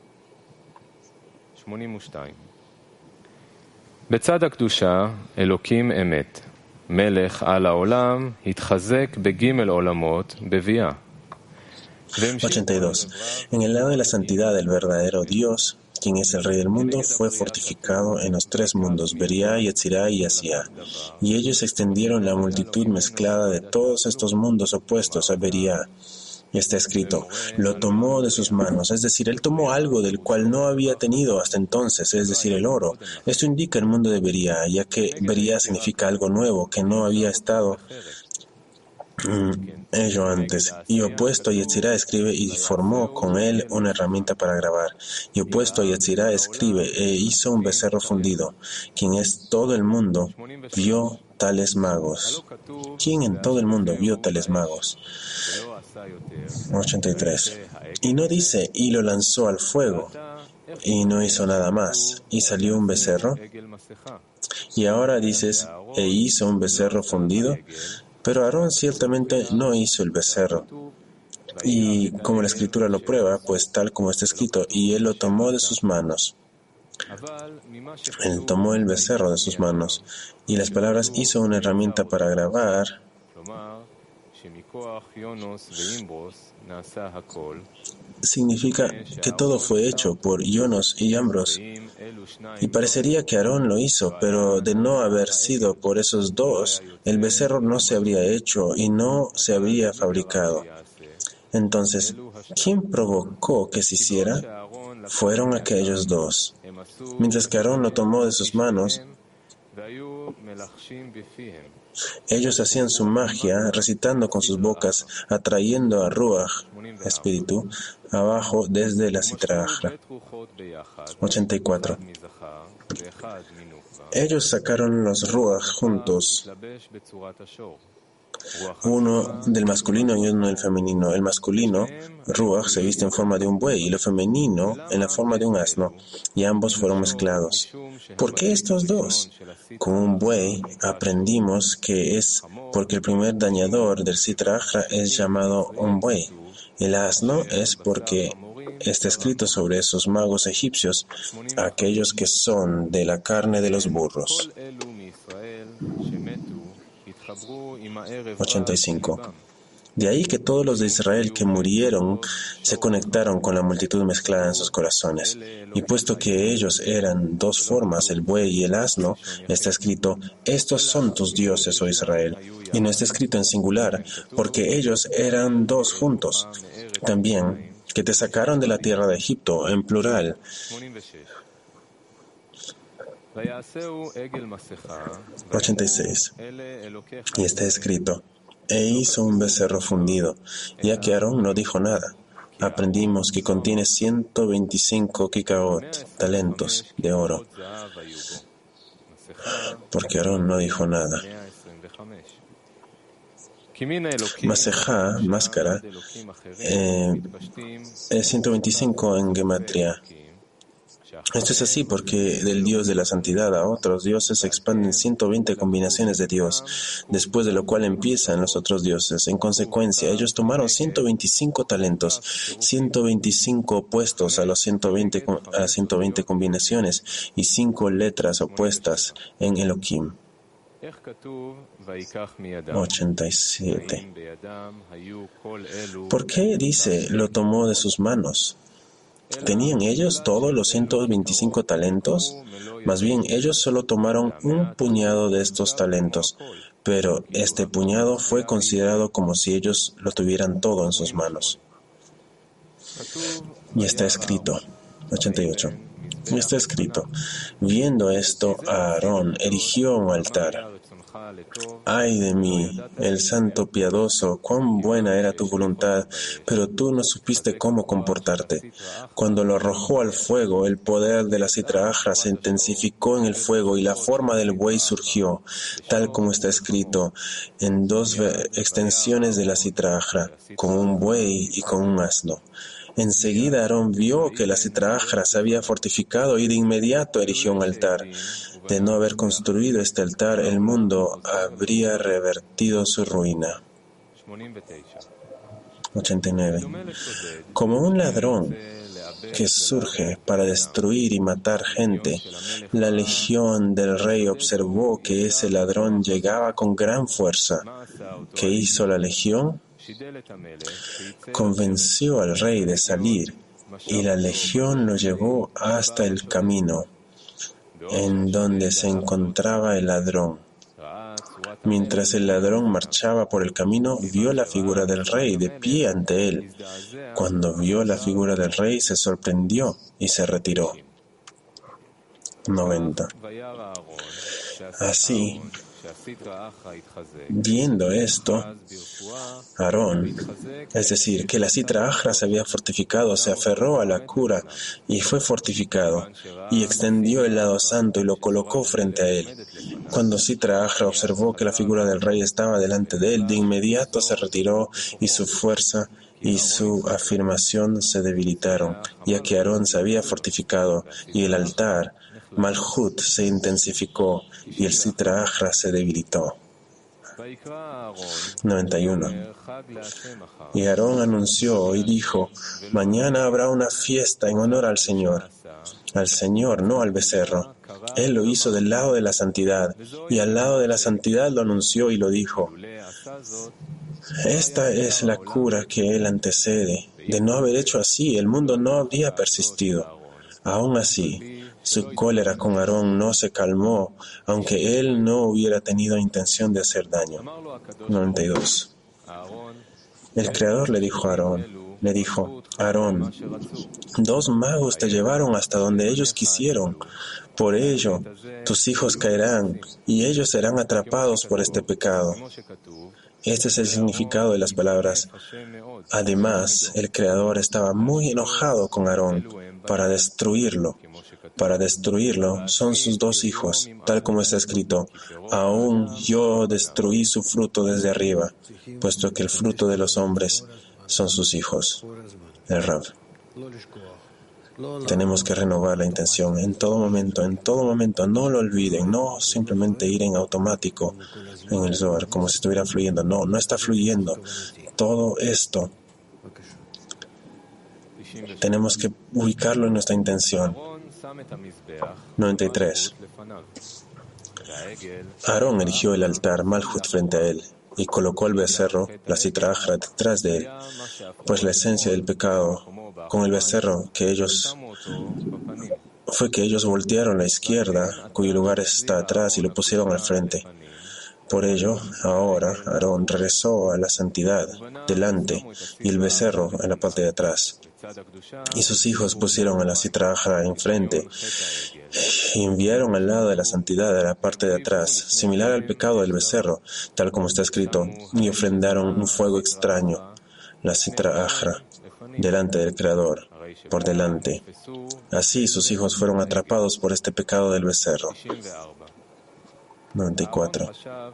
בצד הקדושה, אלוקים אמת. מלך על העולם התחזק בגימל עולמות בביאה. ochenta y dos. En el lado de la santidad, el verdadero Dios, quien es el Rey del mundo, fue fortificado en los tres mundos, Beriá, Yetzirá y Asiá. Y ellos extendieron la multitud mezclada de todos estos mundos opuestos a Beriá. Y está escrito, lo tomó de sus manos, es decir, él tomó algo del cual no había tenido hasta entonces, es decir, el oro. Esto indica el mundo de Beriá, ya que Beriá significa algo nuevo que no había estado mm, ello antes. Y opuesto a Yetzirá escribe y formó con él una herramienta para grabar. Y opuesto a Yetzirá escribe e hizo un becerro fundido, quien es todo el mundo, vio tales magos. ¿Quién en todo el mundo vio tales magos? ochenta y tres. Y no dice, y lo lanzó al fuego, y no hizo nada más, y salió un becerro. Y ahora dices, e hizo un becerro fundido, pero Aarón ciertamente no hizo el becerro. Y como la escritura lo prueba, pues tal como está escrito, y él lo tomó de sus manos. Él tomó el becerro de sus manos. Y las palabras hizo una herramienta para grabar significa que todo fue hecho por Yonos y Ambros. Y parecería que Aarón lo hizo, pero de no haber sido por esos dos, el becerro no se habría hecho y no se habría fabricado. Entonces, ¿quién provocó que se hiciera? Fueron aquellos dos. Mientras que Aarón lo tomó de sus manos, Ellos hacían su magia recitando con sus bocas, atrayendo a Ruach, espíritu, abajo desde la Sitra Achra. ochenta y cuatro. Ellos sacaron los Ruach juntos, uno del masculino y uno del femenino. El masculino, Ruach, se viste en forma de un buey y lo femenino en la forma de un asno, y ambos fueron mezclados. ¿Por qué estos dos? Con un buey aprendimos que es porque el primer dañador del Sitra Achra es llamado un buey. El asno es porque está escrito sobre esos magos egipcios, aquellos que son de la carne de los burros. ochenta y cinco. De ahí que todos los de Israel que murieron se conectaron con la multitud mezclada en sus corazones. Y puesto que ellos eran dos formas, el buey y el asno, está escrito, estos son tus dioses, oh Israel. Y no está escrito en singular, porque ellos eran dos juntos. También, que te sacaron de la tierra de Egipto, en plural. ochenta y seis. Y está escrito, e hizo un becerro fundido, ya que Aarón no dijo nada. Aprendimos que contiene ciento veinticinco kikaot, talentos de oro, porque Aarón no dijo nada. Masejá, máscara, eh, es ciento veinticinco en gematria. Esto es así porque del Dios de la santidad a otros dioses se expanden ciento veinte combinaciones de Dios, después de lo cual empiezan los otros dioses. En consecuencia, ellos tomaron ciento veinticinco talentos, ciento veinticinco opuestos a los ciento veinte, a las ciento veinte combinaciones y cinco letras opuestas en Elohim. ochenta y siete. ¿Por qué dice, lo tomó de sus manos? ¿Tenían ellos todos los ciento veinticinco talentos? Más bien, ellos solo tomaron un puñado de estos talentos, pero este puñado fue considerado como si ellos lo tuvieran todo en sus manos. Y está escrito, ochenta y ocho, y está escrito, viendo esto, Aarón erigió un altar. Ay de mí, el santo piadoso, cuán buena era tu voluntad, pero tú no supiste cómo comportarte. Cuando lo arrojó al fuego, el poder de la Sitra Achra se intensificó en el fuego y la forma del buey surgió, tal como está escrito en dos extensiones de la Sitra Achra, con un buey y con un asno. Enseguida Aarón vio que la Sitra Achra se había fortificado y de inmediato erigió un altar. De no haber construido este altar, el mundo habría revertido su ruina. ochenta y nueve. Como un ladrón que surge para destruir y matar gente, la legión del rey observó que ese ladrón llegaba con gran fuerza. ¿Qué hizo la legión? Convenció al rey de salir y la legión lo llevó hasta el camino en donde se encontraba el ladrón. Mientras el ladrón marchaba por el camino, vio la figura del rey de pie ante él. Cuando vio la figura del rey, se sorprendió y se retiró. noventa. Así, viendo esto, Aarón, es decir, que la Sitra Achra se había fortificado, se aferró a la cura y fue fortificado, y extendió el lado santo y lo colocó frente a él. Cuando Sitra Achra observó que la figura del rey estaba delante de él, de inmediato se retiró y su fuerza y su afirmación se debilitaron, ya que Aarón se había fortificado y el altar, Malhut, se intensificó y el Sitra Achra se debilitó. noventa y uno. Y Aarón anunció y dijo, mañana habrá una fiesta en honor al Señor. Al Señor, no al becerro. Él lo hizo del lado de la santidad, y al lado de la santidad lo anunció y lo dijo. Esta es la cura que él antecede. De no haber hecho así, el mundo no habría persistido. Aún así, su cólera con Aarón no se calmó, aunque él no hubiera tenido intención de hacer daño. noventa y dos. El Creador le dijo a Aarón, le dijo: Aarón, dos magos te llevaron hasta donde ellos quisieron. Por ello, tus hijos caerán y ellos serán atrapados por este pecado. Este es el significado de las palabras. Además, el Creador estaba muy enojado con Aarón para destruirlo. Para destruirlo son sus dos hijos, tal como está escrito: aún yo destruí su fruto desde arriba, puesto que el fruto de los hombres son sus hijos. El Rav. Tenemos que renovar la intención en todo momento, en todo momento. No lo olviden, no simplemente ir en automático en el Zohar, como si estuviera fluyendo. No, no está fluyendo. Todo esto tenemos que ubicarlo en nuestra intención. noventa y tres. Aarón erigió el altar Malhut frente a él y colocó el becerro, la Sitra Achra, detrás de él, pues la esencia del pecado con el becerro que ellos fue que ellos voltearon a la izquierda, cuyo lugar está atrás, y lo pusieron al frente. Por ello, ahora Aarón regresó a la santidad delante y el becerro en la parte de atrás. Y sus hijos pusieron a la Sitra Achra enfrente y enviaron al lado de la santidad a la parte de atrás, similar al pecado del becerro, tal como está escrito, y ofrendaron un fuego extraño, la Sitra Achra, delante del Creador, por delante. Así sus hijos fueron atrapados por este pecado del becerro. noventa y cuatro.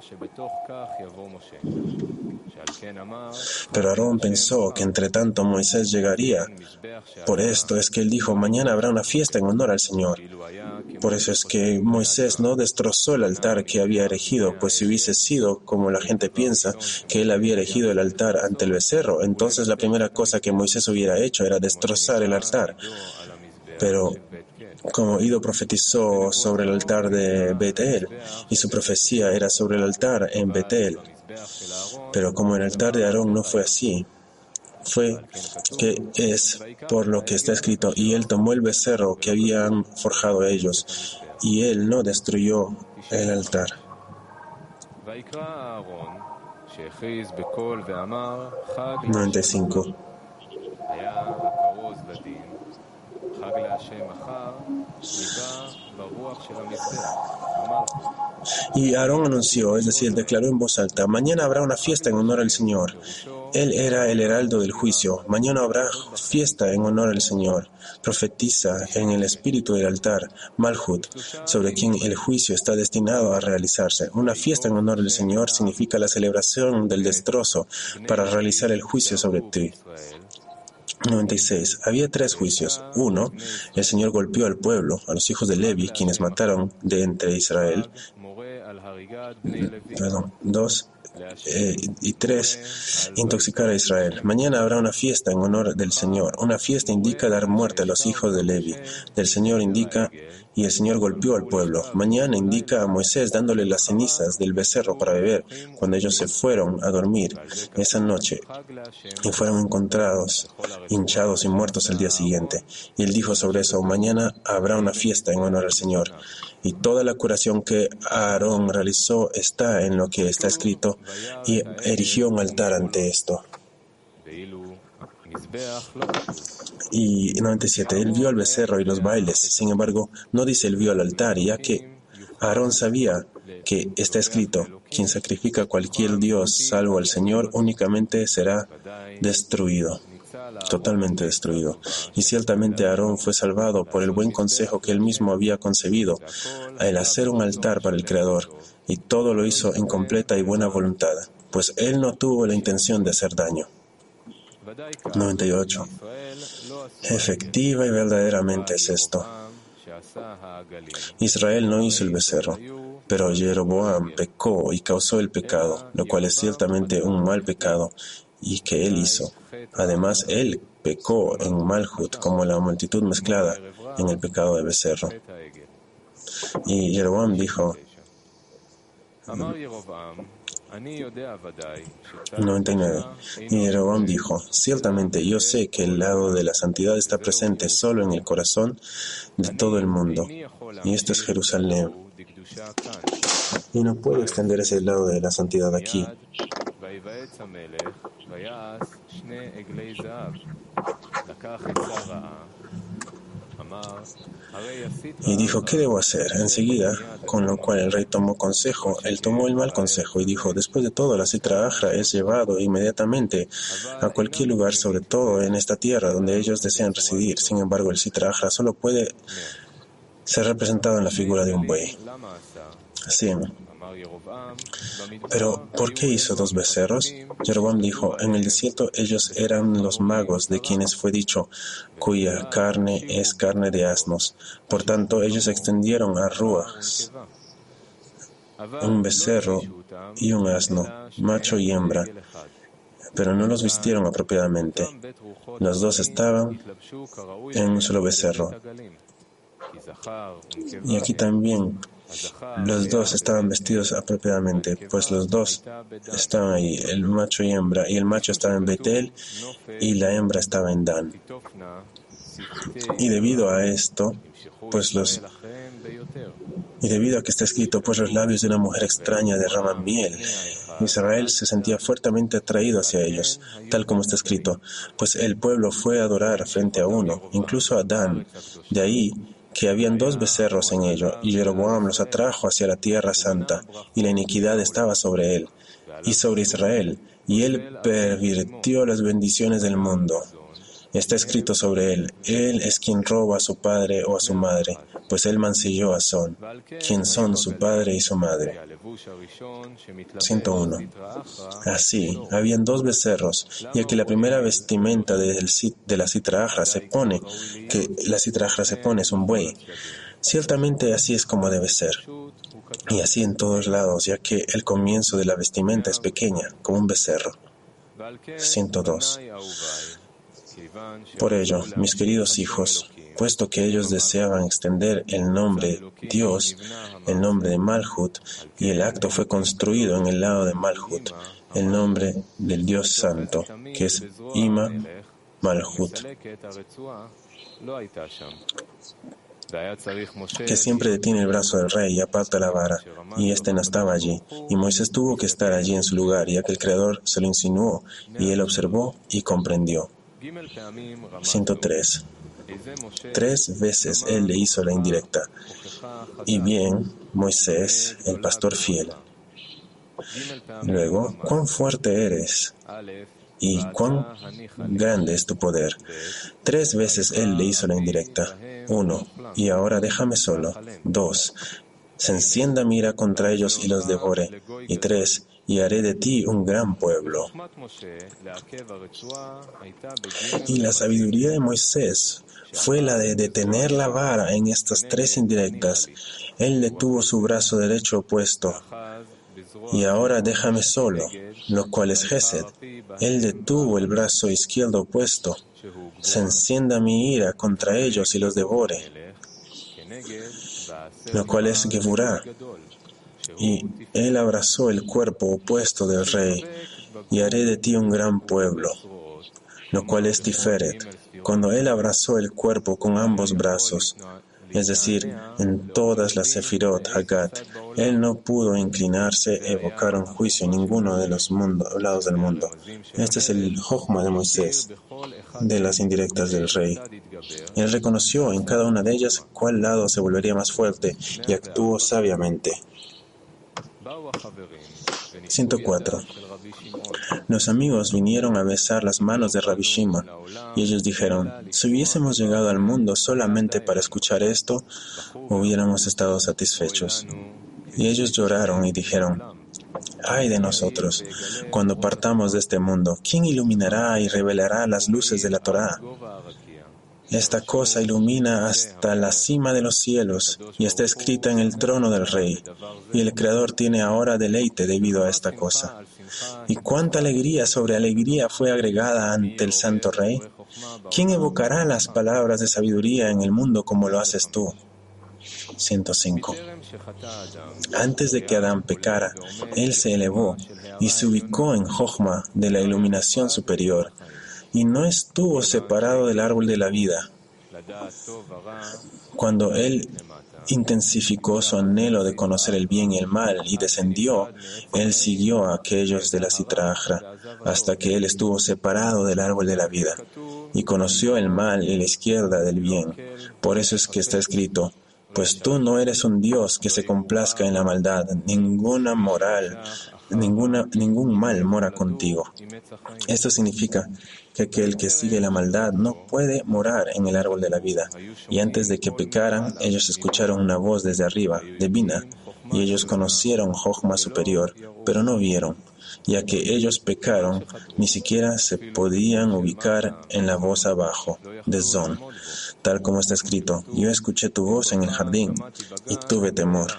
Pero Aarón pensó que entre tanto Moisés llegaría. Por esto es que él dijo: mañana habrá una fiesta en honor al Señor. Por eso es que Moisés no destrozó el altar que había erigido, pues si hubiese sido como la gente piensa, que él había erigido el altar ante el becerro, entonces la primera cosa que Moisés hubiera hecho era destrozar el altar. Pero como Ido profetizó sobre el altar de Betel, y su profecía era sobre el altar en Betel. Pero como el altar de Aarón no fue así, fue que es por lo que está escrito: y él tomó el becerro que habían forjado ellos, y él no destruyó el altar. noventa y cinco. Y Aarón anunció, es decir, declaró en voz alta: mañana habrá una fiesta en honor al Señor. Él era el heraldo del juicio. Mañana habrá fiesta en honor al Señor. Profetiza en el espíritu del altar, Malhut, sobre quien el juicio está destinado a realizarse. Una fiesta en honor al Señor significa la celebración del destrozo para realizar el juicio sobre ti. noventa y seis. Había tres juicios. Uno, el Señor golpeó al pueblo, a los hijos de Levi, quienes mataron de entre Israel. Perdón. Dos, eh, y tres, intoxicar a Israel. Mañana habrá una fiesta en honor del Señor. Una fiesta indica dar muerte a los hijos de Levi. Del Señor indica, y el Señor golpeó al pueblo. Mañana indica a Moisés dándole las cenizas del becerro para beber, cuando ellos se fueron a dormir esa noche y fueron encontrados hinchados y muertos el día siguiente. Y él dijo sobre eso: mañana habrá una fiesta en honor al Señor. Y toda la curación que Aarón realizó está en lo que está escrito, y erigió un altar ante esto. Y noventa y siete. Él vio al becerro y los bailes. Sin embargo, no dice él vio al altar, ya que Aarón sabía que está escrito: quien sacrifica a cualquier dios salvo al Señor únicamente será destruido, totalmente destruido. Y ciertamente Aarón fue salvado por el buen consejo que él mismo había concebido al hacer un altar para el Creador, y todo lo hizo en completa y buena voluntad, pues él no tuvo la intención de hacer daño. noventa y ocho. Efectiva y verdaderamente es esto. Israel no hizo el becerro, pero Jeroboam pecó y causó el pecado, lo cual es ciertamente un mal pecado, y que él hizo. Además, él pecó en Malhut como la multitud mezclada en el pecado del becerro. Y Jeroboam dijo, noventa y nueve. Y Jeroboam dijo: ciertamente yo sé que el lado de la santidad está presente solo en el corazón de todo el mundo, y esto es Jerusalén. Y no puedo extender ese lado de la santidad aquí. Y dijo, ¿qué debo hacer? Enseguida, con lo cual el rey tomó consejo. Él tomó el mal consejo y dijo, después de todo, la Sitra Achra es llevado inmediatamente a cualquier lugar, sobre todo en esta tierra donde ellos desean residir. Sin embargo, el Sitra Achra solo puede ser representado en la figura de un buey. Sí. Pero, ¿por qué hizo dos becerros? Jeroboam dijo, en el desierto ellos eran los magos de quienes fue dicho, cuya carne es carne de asnos. Por tanto, ellos extendieron a Ruach, un becerro y un asno, macho y hembra, pero no los vistieron apropiadamente. Los dos estaban en un solo becerro. Y aquí también los dos estaban vestidos apropiadamente, pues los dos estaban ahí, el macho y hembra, y el macho estaba en Betel y la hembra estaba en Dan. Y debido a esto, pues los y debido a que está escrito, pues los labios de una mujer extraña derraman miel, Israel se sentía fuertemente atraído hacia ellos, tal como está escrito, pues el pueblo fue a adorar frente a uno, incluso a Dan. De ahí que habían dos becerros en ello, y Jeroboam los atrajo hacia la tierra santa, y la iniquidad estaba sobre él, y sobre Israel, y él pervirtió las bendiciones del mundo. Está escrito sobre él, él es quien roba a su padre o a su madre, pues él mancilló a Son, quien son su padre y su madre. ciento uno. Así, habían dos becerros, ya que la primera vestimenta del, de la Sitra Achra se pone, que la Sitra Achra se pone es un buey. Ciertamente así es como debe ser. Y así en todos lados, ya que el comienzo de la vestimenta es pequeña, como un becerro. ciento dos. Por ello, mis queridos hijos, puesto que ellos deseaban extender el nombre Dios, el nombre de Malhut, y el acto fue construido en el lado de Malhut, el nombre del Dios Santo, que es Ima Malhut, que siempre detiene el brazo del rey y aparta la vara, y éste no estaba allí, y Moisés tuvo que estar allí en su lugar, ya que el Creador se lo insinuó, y él observó y comprendió. ciento tres. Tres veces él le hizo la indirecta. Y bien, Moisés, el pastor fiel. Luego, ¿cuán fuerte eres? ¿Y cuán grande es tu poder? Tres veces él le hizo la indirecta. Uno, y ahora déjame solo. Dos, se encienda mi ira contra ellos y los devore. Y tres, y haré de ti un gran pueblo. Y la sabiduría de Moisés fue la de detener la vara en estas tres indirectas. Él detuvo su brazo derecho opuesto. Y ahora déjame solo, lo cual es Gesed. Él detuvo el brazo izquierdo opuesto. Se encienda mi ira contra ellos y los devore, lo cual es Gevurah. Y él abrazó el cuerpo opuesto del rey, y haré de ti un gran pueblo, lo cual es Tiferet. Cuando él abrazó el cuerpo con ambos brazos, es decir, en todas las Sefirot Hagat, él no pudo inclinarse e evocar un juicio en ninguno de los mundo, lados del mundo. Este es el Jochma de Moisés, de las indirectas del rey. Él reconoció en cada una de ellas cuál lado se volvería más fuerte y actuó sabiamente. ciento cuatro. Los amigos vinieron a besar las manos de Rabbi Shima, y ellos dijeron, si hubiésemos llegado al mundo solamente para escuchar esto, hubiéramos estado satisfechos. Y ellos lloraron y dijeron, ay de nosotros, cuando partamos de este mundo, ¿quién iluminará y revelará las luces de la Torá? Esta cosa ilumina hasta la cima de los cielos y está escrita en el trono del Rey, y el Creador tiene ahora deleite debido a esta cosa. ¿Y cuánta alegría sobre alegría fue agregada ante el Santo Rey? ¿Quién evocará las palabras de sabiduría en el mundo como lo haces tú? ciento cinco. Antes de que Adán pecara, él se elevó y se ubicó en Jochma de la iluminación superior, y no estuvo separado del árbol de la vida. Cuando él intensificó su anhelo de conocer el bien y el mal y descendió, él siguió a aquellos de la Sitra Achra hasta que él estuvo separado del árbol de la vida y conoció el mal y la izquierda del bien. Por eso es que está escrito: pues tú no eres un Dios que se complazca en la maldad, ninguna moral, ninguna, ningún mal mora contigo. Esto significa que aquel que sigue la maldad no puede morar en el árbol de la vida. Y antes de que pecaran, ellos escucharon una voz desde arriba, de Bina, y ellos conocieron Jochma superior, pero no vieron. Ya que ellos pecaron, ni siquiera se podían ubicar en la voz abajo, de Zon, tal como está escrito: yo escuché tu voz en el jardín y tuve temor.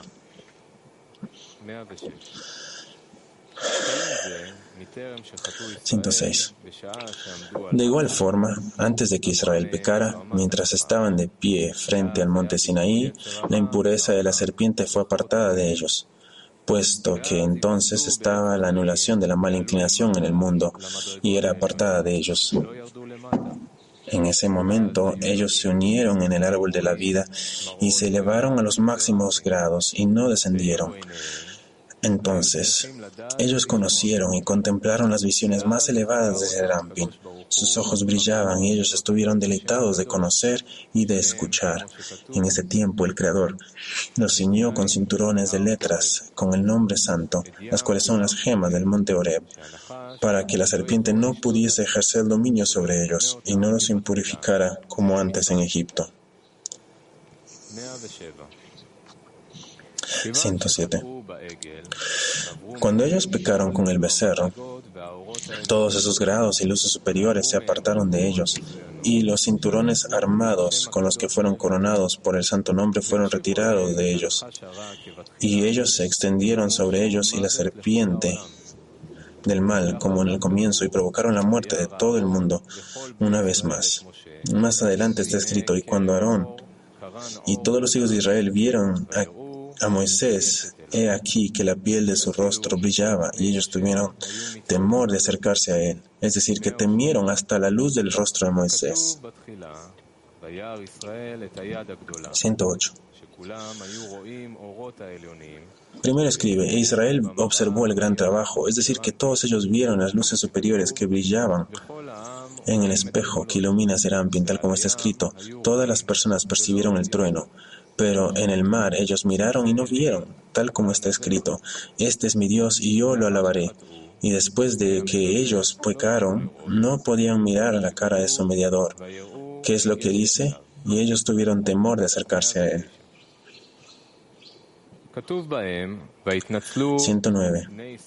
ciento seis. De igual forma, antes de que Israel pecara, mientras estaban de pie frente al monte Sinaí, la impureza de la serpiente fue apartada de ellos, puesto que entonces estaba la anulación de la mala inclinación en el mundo y era apartada de ellos. En ese momento, ellos se unieron en el árbol de la vida y se elevaron a los máximos grados y no descendieron. Entonces, ellos conocieron y contemplaron las visiones más elevadas de Serampín. Sus ojos brillaban y ellos estuvieron deleitados de conocer y de escuchar. En ese tiempo, el Creador los ciñó con cinturones de letras con el nombre santo, las cuales son las gemas del monte Horeb, para que la serpiente no pudiese ejercer dominio sobre ellos y no los impurificara como antes en Egipto. ciento siete. Cuando ellos pecaron con el becerro, todos esos grados y luces superiores se apartaron de ellos, y los cinturones armados con los que fueron coronados por el santo nombre fueron retirados de ellos, y ellos se extendieron sobre ellos y la serpiente del mal, como en el comienzo, y provocaron la muerte de todo el mundo una vez más. Más adelante está escrito: y cuando Aarón y todos los hijos de Israel vieron a a Moisés, he aquí que la piel de su rostro brillaba y ellos tuvieron temor de acercarse a él, es decir, que temieron hasta la luz del rostro de Moisés. ciento ocho. Primero escribe: e Israel observó el gran trabajo, es decir, que todos ellos vieron las luces superiores que brillaban en el espejo que ilumina Serampín, tal como está escrito: todas las personas percibieron el trueno. Pero en el mar ellos miraron y no vieron, tal como está escrito: este es mi Dios y yo lo alabaré. Y después de que ellos pecaron, no podían mirar a la cara de su mediador. ¿Qué es lo que dice? Y ellos tuvieron temor de acercarse a él. ciento nueve.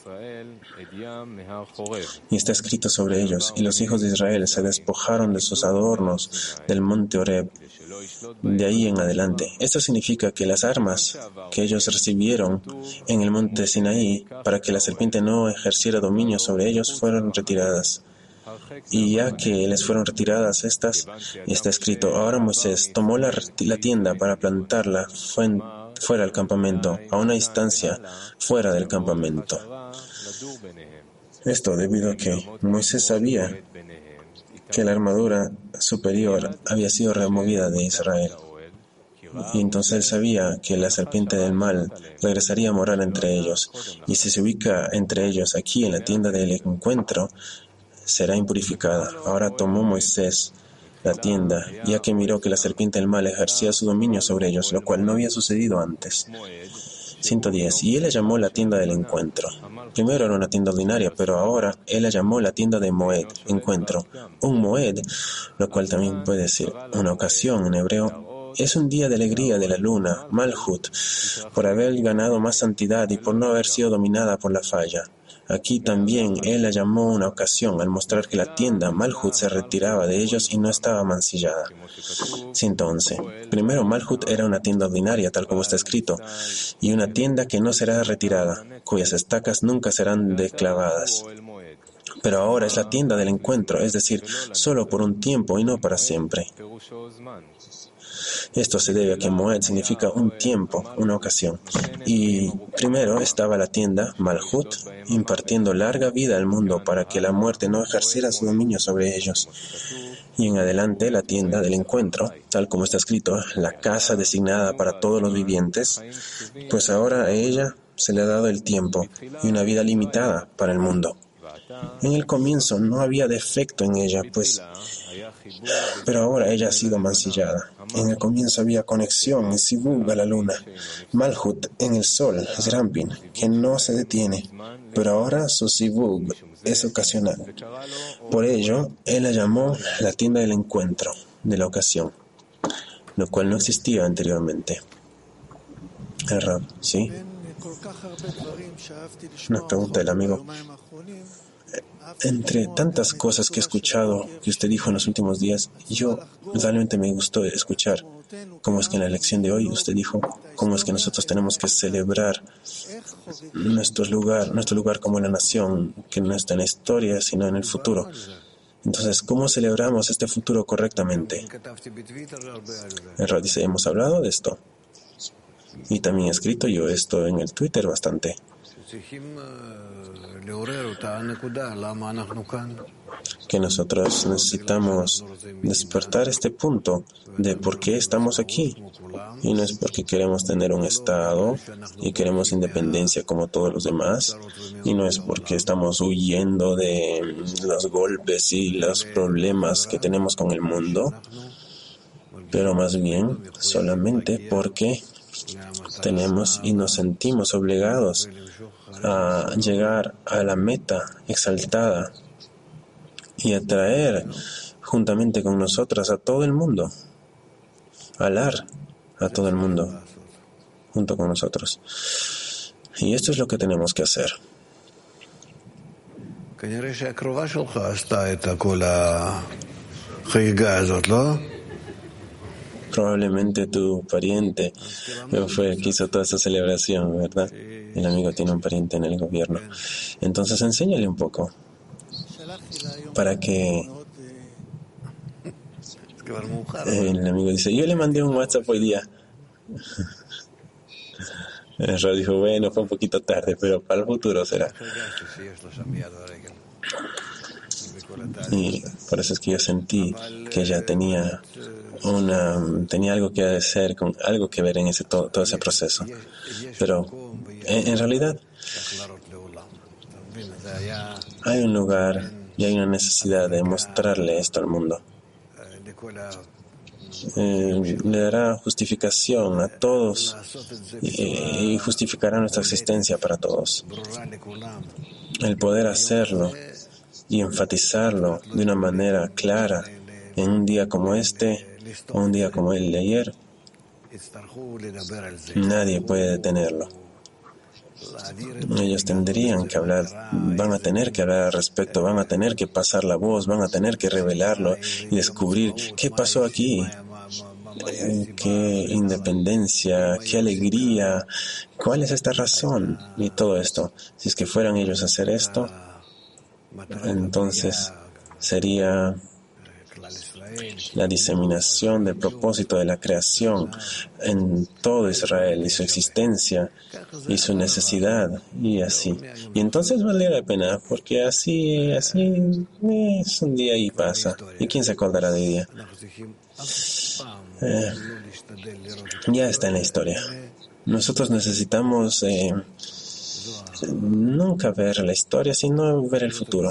Y está escrito sobre ellos: y los hijos de Israel se despojaron de sus adornos del monte Horeb. De ahí en adelante, esto significa que las armas que ellos recibieron en el monte Sinaí para que la serpiente no ejerciera dominio sobre ellos fueron retiradas. Y ya que les fueron retiradas estas, está escrito: ahora Moisés tomó la, la tienda para plantarla fuera del campamento, a una distancia fuera del campamento. Esto debido a que Moisés sabía que la armadura superior había sido removida de Israel. Y entonces él sabía que la serpiente del mal regresaría a morar entre ellos. Y si se ubica entre ellos aquí en la tienda del encuentro, será impurificada. Ahora tomó Moisés la tienda, ya que miró que la serpiente del mal ejercía su dominio sobre ellos, lo cual no había sucedido antes. ciento diez. Y él la llamó la tienda del encuentro. Primero era una tienda ordinaria, pero ahora él la llamó la tienda de Moed, encuentro. Un Moed, lo cual también puede decir una ocasión en hebreo, es un día de alegría de la luna, Malhut, por haber ganado más santidad y por no haber sido dominada por la falla. Aquí también él la llamó una ocasión al mostrar que la tienda Malhut se retiraba de ellos y no estaba mancillada. ciento once. Primero, Malhut era una tienda ordinaria, tal como está escrito, y una tienda que no será retirada, cuyas estacas nunca serán declavadas. Pero ahora es la tienda del encuentro, es decir, solo por un tiempo y no para siempre. Esto se debe a que Moed significa un tiempo, una ocasión. Y primero estaba la tienda, Malhut, impartiendo larga vida al mundo para que la muerte no ejerciera su dominio sobre ellos. Y en adelante la tienda del encuentro, tal como está escrito, la casa designada para todos los vivientes, pues ahora a ella se le ha dado el tiempo y una vida limitada para el mundo. En el comienzo no había defecto en ella, pues, pero ahora ella ha sido mancillada. En el comienzo había conexión y Sibug a la luna, Malhut en el sol, Srampin, que no se detiene, pero ahora su Sibug es ocasional. Por ello, él la llamó la tienda del encuentro, de la ocasión, lo cual no existía anteriormente. El Rab, ¿sí? Una pregunta del amigo. Entre tantas cosas que he escuchado que usted dijo en los últimos días, yo realmente me gustó escuchar cómo es que en la lección de hoy usted dijo cómo es que nosotros tenemos que celebrar nuestro lugar, nuestro lugar como la nación, que no está en la historia, sino en el futuro. Entonces, ¿cómo celebramos este futuro correctamente? El Rab dice, hemos hablado de esto. Y también he escrito yo esto en el Twitter bastante. Que nosotros necesitamos despertar este punto de por qué estamos aquí. Y no es porque queremos tener un Estado y queremos independencia como todos los demás. Y no es porque estamos huyendo de los golpes y los problemas que tenemos con el mundo. Pero más bien solamente porque tenemos y nos sentimos obligados a llegar a la meta exaltada y atraer juntamente con nosotras a todo el mundo, alar a todo el mundo junto con nosotros. Y esto es lo que tenemos que hacer. Probablemente tu pariente fue el que hizo toda esa celebración, ¿verdad? El amigo tiene un pariente en el gobierno. Entonces enséñale un poco para que... El amigo dice, yo le mandé un WhatsApp hoy día. El Rab dijo, bueno, fue un poquito tarde, pero para el futuro será. Y por eso es que yo sentí que ella tenía una tenía algo que hacer, con algo que ver en ese todo, todo ese proceso. Pero en, en realidad hay un lugar y hay una necesidad de mostrarle esto al mundo. Eh, le dará justificación a todos y, y justificará nuestra existencia para todos. El poder hacerlo y enfatizarlo de una manera clara en un día como este o un día como el de ayer, nadie puede detenerlo. Ellos tendrían que hablar, van a tener que hablar al respecto, van a tener que pasar la voz, van a tener que revelarlo y descubrir qué pasó aquí, qué independencia, qué alegría, cuál es esta razón y todo esto. Si es que fueran ellos a hacer esto, entonces sería la diseminación del propósito de la creación en todo Israel y su existencia y su necesidad y así. Y entonces valdría la pena, porque así, así es un día y pasa. ¿Y quién se acordará de día? Eh, ya está en la historia. Nosotros necesitamos eh, nunca ver la historia, sino ver el futuro.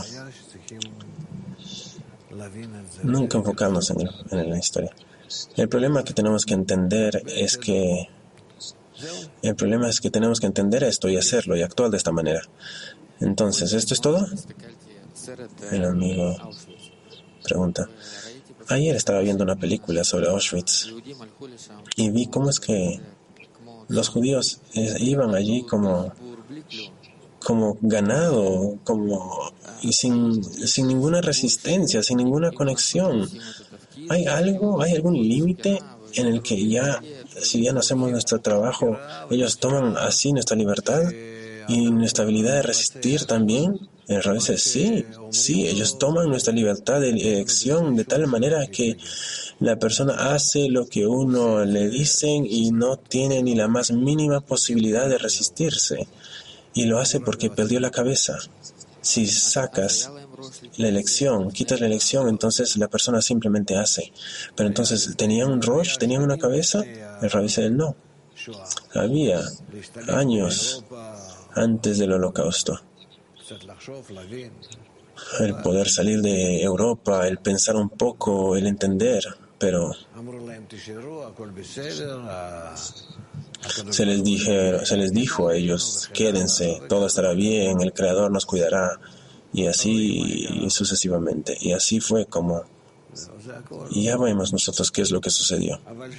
Nunca enfocarnos en, el, en la historia. El problema que tenemos que entender es que el problema es que tenemos que entender esto y hacerlo y actuar de esta manera. Entonces, ¿esto es todo? El amigo pregunta. Ayer estaba viendo una película sobre Auschwitz y vi cómo es que los judíos eh, iban allí como como ganado, como y sin, sin ninguna resistencia, sin ninguna conexión. ¿Hay algo, hay algún límite en el que ya, si ya no hacemos nuestro trabajo, ellos toman así nuestra libertad y nuestra habilidad de resistir también? El Rab dice, sí, sí, ellos toman nuestra libertad de elección de tal manera que la persona hace lo que uno le dicen y no tiene ni la más mínima posibilidad de resistirse. Y lo hace porque perdió la cabeza. Si sacas la elección, quitas la elección, entonces la persona simplemente hace. Pero entonces, ¿tenían un rosh? ¿Tenían una cabeza? El Rab dice, no. Había años antes del Holocausto. El poder salir de Europa, el pensar un poco, el entender, pero se les, dije, se les dijo a ellos, quédense, todo estará bien, el Creador nos cuidará, y así sucesivamente. Y así fue como, y ya vemos nosotros qué es lo que sucedió.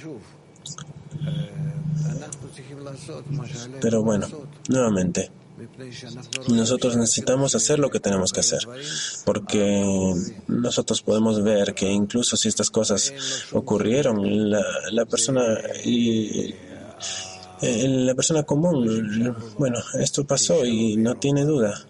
Pero bueno, nuevamente, nosotros necesitamos hacer lo que tenemos que hacer, porque nosotros podemos ver que incluso si estas cosas ocurrieron, la, la persona y la persona común, bueno, esto pasó y no tiene duda.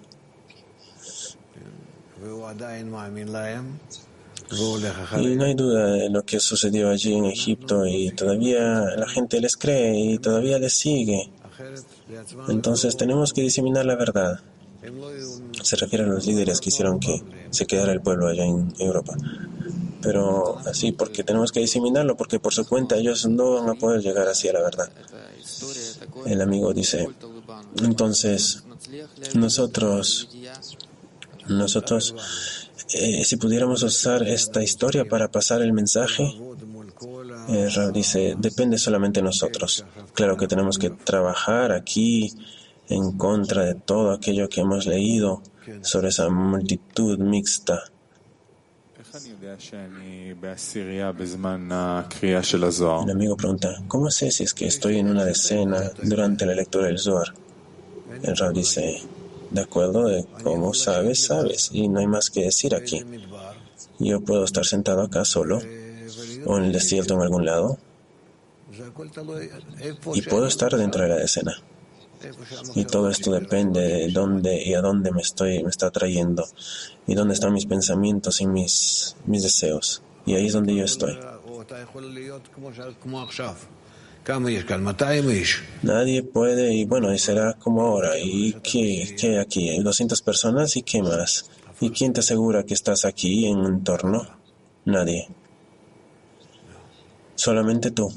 Y no hay duda de lo que sucedió allí en Egipto, y todavía la gente les cree y todavía les sigue. Entonces tenemos que diseminar la verdad. Se refiere a los líderes que hicieron que se quedara el pueblo allá en Europa. Pero así, porque tenemos que diseminarlo, porque por su cuenta ellos no van a poder llegar así a la verdad. El amigo dice, entonces, nosotros, nosotros, eh, si pudiéramos usar esta historia para pasar el mensaje, el Rab dice, depende solamente de nosotros. Claro que tenemos que trabajar aquí en contra de todo aquello que hemos leído sobre esa multitud mixta. El amigo pregunta, ¿cómo sé si es que estoy en una decena durante la lectura del Zohar? El Rab dice, de acuerdo de cómo sabes, sabes, y no hay más que decir aquí. Yo puedo estar sentado acá solo, o en el desierto en algún lado, y puedo estar dentro de la decena. Y todo esto depende de dónde y a dónde me estoy, me está trayendo, y dónde están mis pensamientos y mis, mis deseos. Y ahí es donde yo estoy. Nadie puede, y bueno, y será como ahora. ¿Y qué, qué aquí? ¿Hay doscientas personas? ¿Y qué más? ¿Y quién te asegura que estás aquí en un entorno? Nadie. Solamente tú.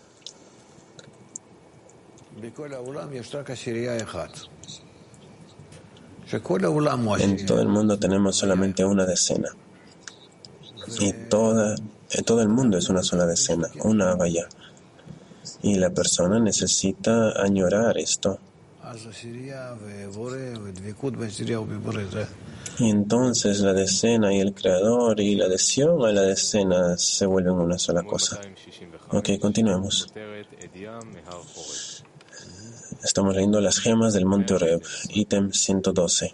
En todo el mundo tenemos solamente una decena. Y toda, en todo el mundo es una sola decena, una vaya. Y la persona necesita añorar esto. Y entonces la decena y el Creador y la adhesión a la decena se vuelven una sola cosa. Ok, continuemos. Estamos leyendo las gemas del Monte Oreb, ítem ciento doce.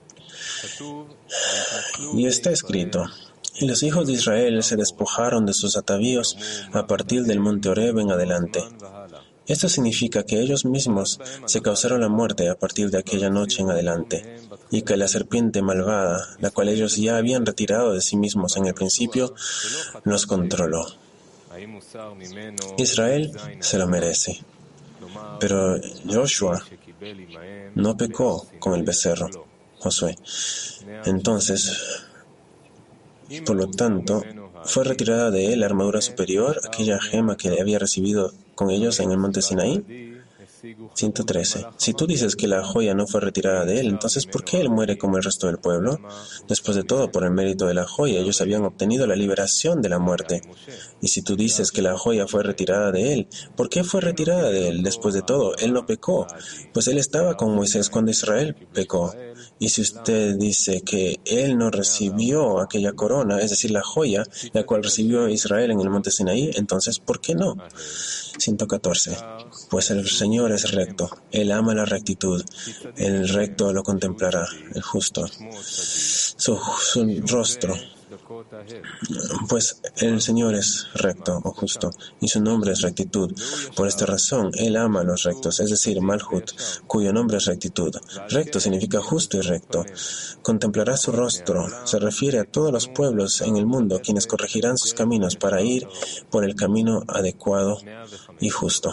Y está escrito, y los hijos de Israel se despojaron de sus atavíos a partir del Monte Oreb en adelante. Esto significa que ellos mismos se causaron la muerte a partir de aquella noche en adelante, y que la serpiente malvada, la cual ellos ya habían retirado de sí mismos en el principio, los controló. Israel se lo merece. Pero Joshua no pecó con el becerro, Josué. Entonces, por lo tanto, fue retirada de él la armadura superior, aquella gema que había recibido con ellos en el monte Sinaí. ciento trece. Si tú dices que la joya no fue retirada de él, entonces ¿por qué él muere como el resto del pueblo? Después de todo, por el mérito de la joya, ellos habían obtenido la liberación de la muerte. Y si tú dices que la joya fue retirada de él, ¿por qué fue retirada de él? Después de todo, él no pecó, pues él estaba con Moisés cuando Israel pecó. Y si usted dice que él no recibió aquella corona, es decir, la joya, la cual recibió Israel en el monte Sinaí, entonces ¿por qué no? ciento catorce. Pues el Señor es recto, Él ama la rectitud, el recto lo contemplará, el justo. Su, su rostro Pues el Señor es recto o justo, y su nombre es rectitud. Por esta razón, Él ama a los rectos, es decir, Malhut, cuyo nombre es rectitud. Recto significa justo y recto. Contemplará su rostro. Se refiere a todos los pueblos en el mundo, quienes corregirán sus caminos para ir por el camino adecuado y justo.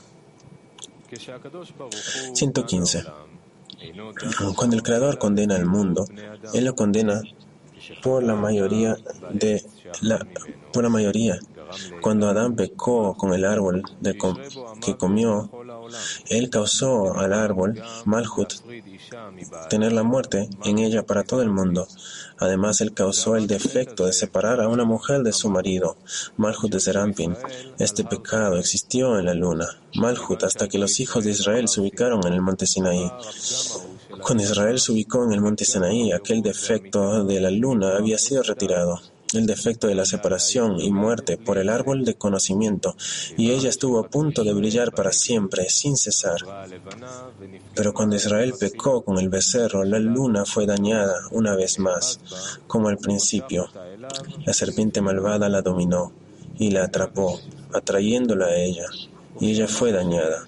ciento quince. Cuando el Creador condena al mundo, Él lo condena por la mayoría de la por la mayoría. Cuando Adán pecó con el árbol de com, que comió, Él causó al árbol, Malhut, tener la muerte en ella para todo el mundo. Además, Él causó el defecto de separar a una mujer de su marido, Malhut de Serampin. Este pecado existió en la luna, Malhut, hasta que los hijos de Israel se ubicaron en el monte Sinaí. Cuando Israel se ubicó en el monte Sinaí, aquel defecto de la luna había sido retirado, el defecto de la separación y muerte por el árbol de conocimiento, y ella estuvo a punto de brillar para siempre, sin cesar. Pero cuando Israel pecó con el becerro, la luna fue dañada una vez más, como al principio. La serpiente malvada la dominó y la atrapó, atrayéndola a ella, y ella fue dañada.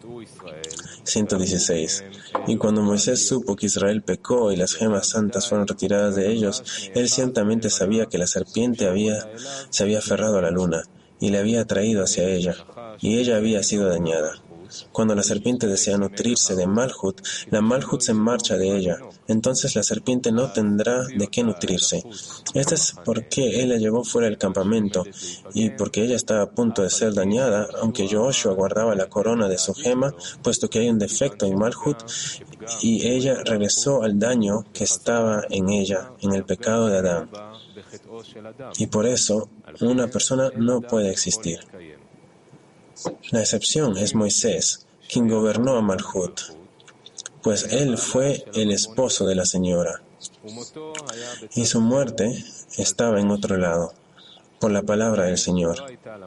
ciento dieciséis. Y cuando Moisés supo que Israel pecó y las gemas santas fueron retiradas de ellos, él ciertamente sabía que la serpiente había, se había aferrado a la luna y le había atraído hacia ella, y ella había sido dañada. Cuando la serpiente desea nutrirse de Malhut, la Malhut se marcha de ella. Entonces la serpiente no tendrá de qué nutrirse. Esto es porque él la llevó fuera del campamento y porque ella estaba a punto de ser dañada, aunque Joshua guardaba la corona de su gema, puesto que hay un defecto en Malhut, y ella regresó al daño que estaba en ella, en el pecado de Adán. Y por eso, una persona no puede existir. La excepción es Moisés, quien gobernó a Malhut, pues él fue el esposo de la señora, y su muerte estaba en otro lado, por la palabra del Señor.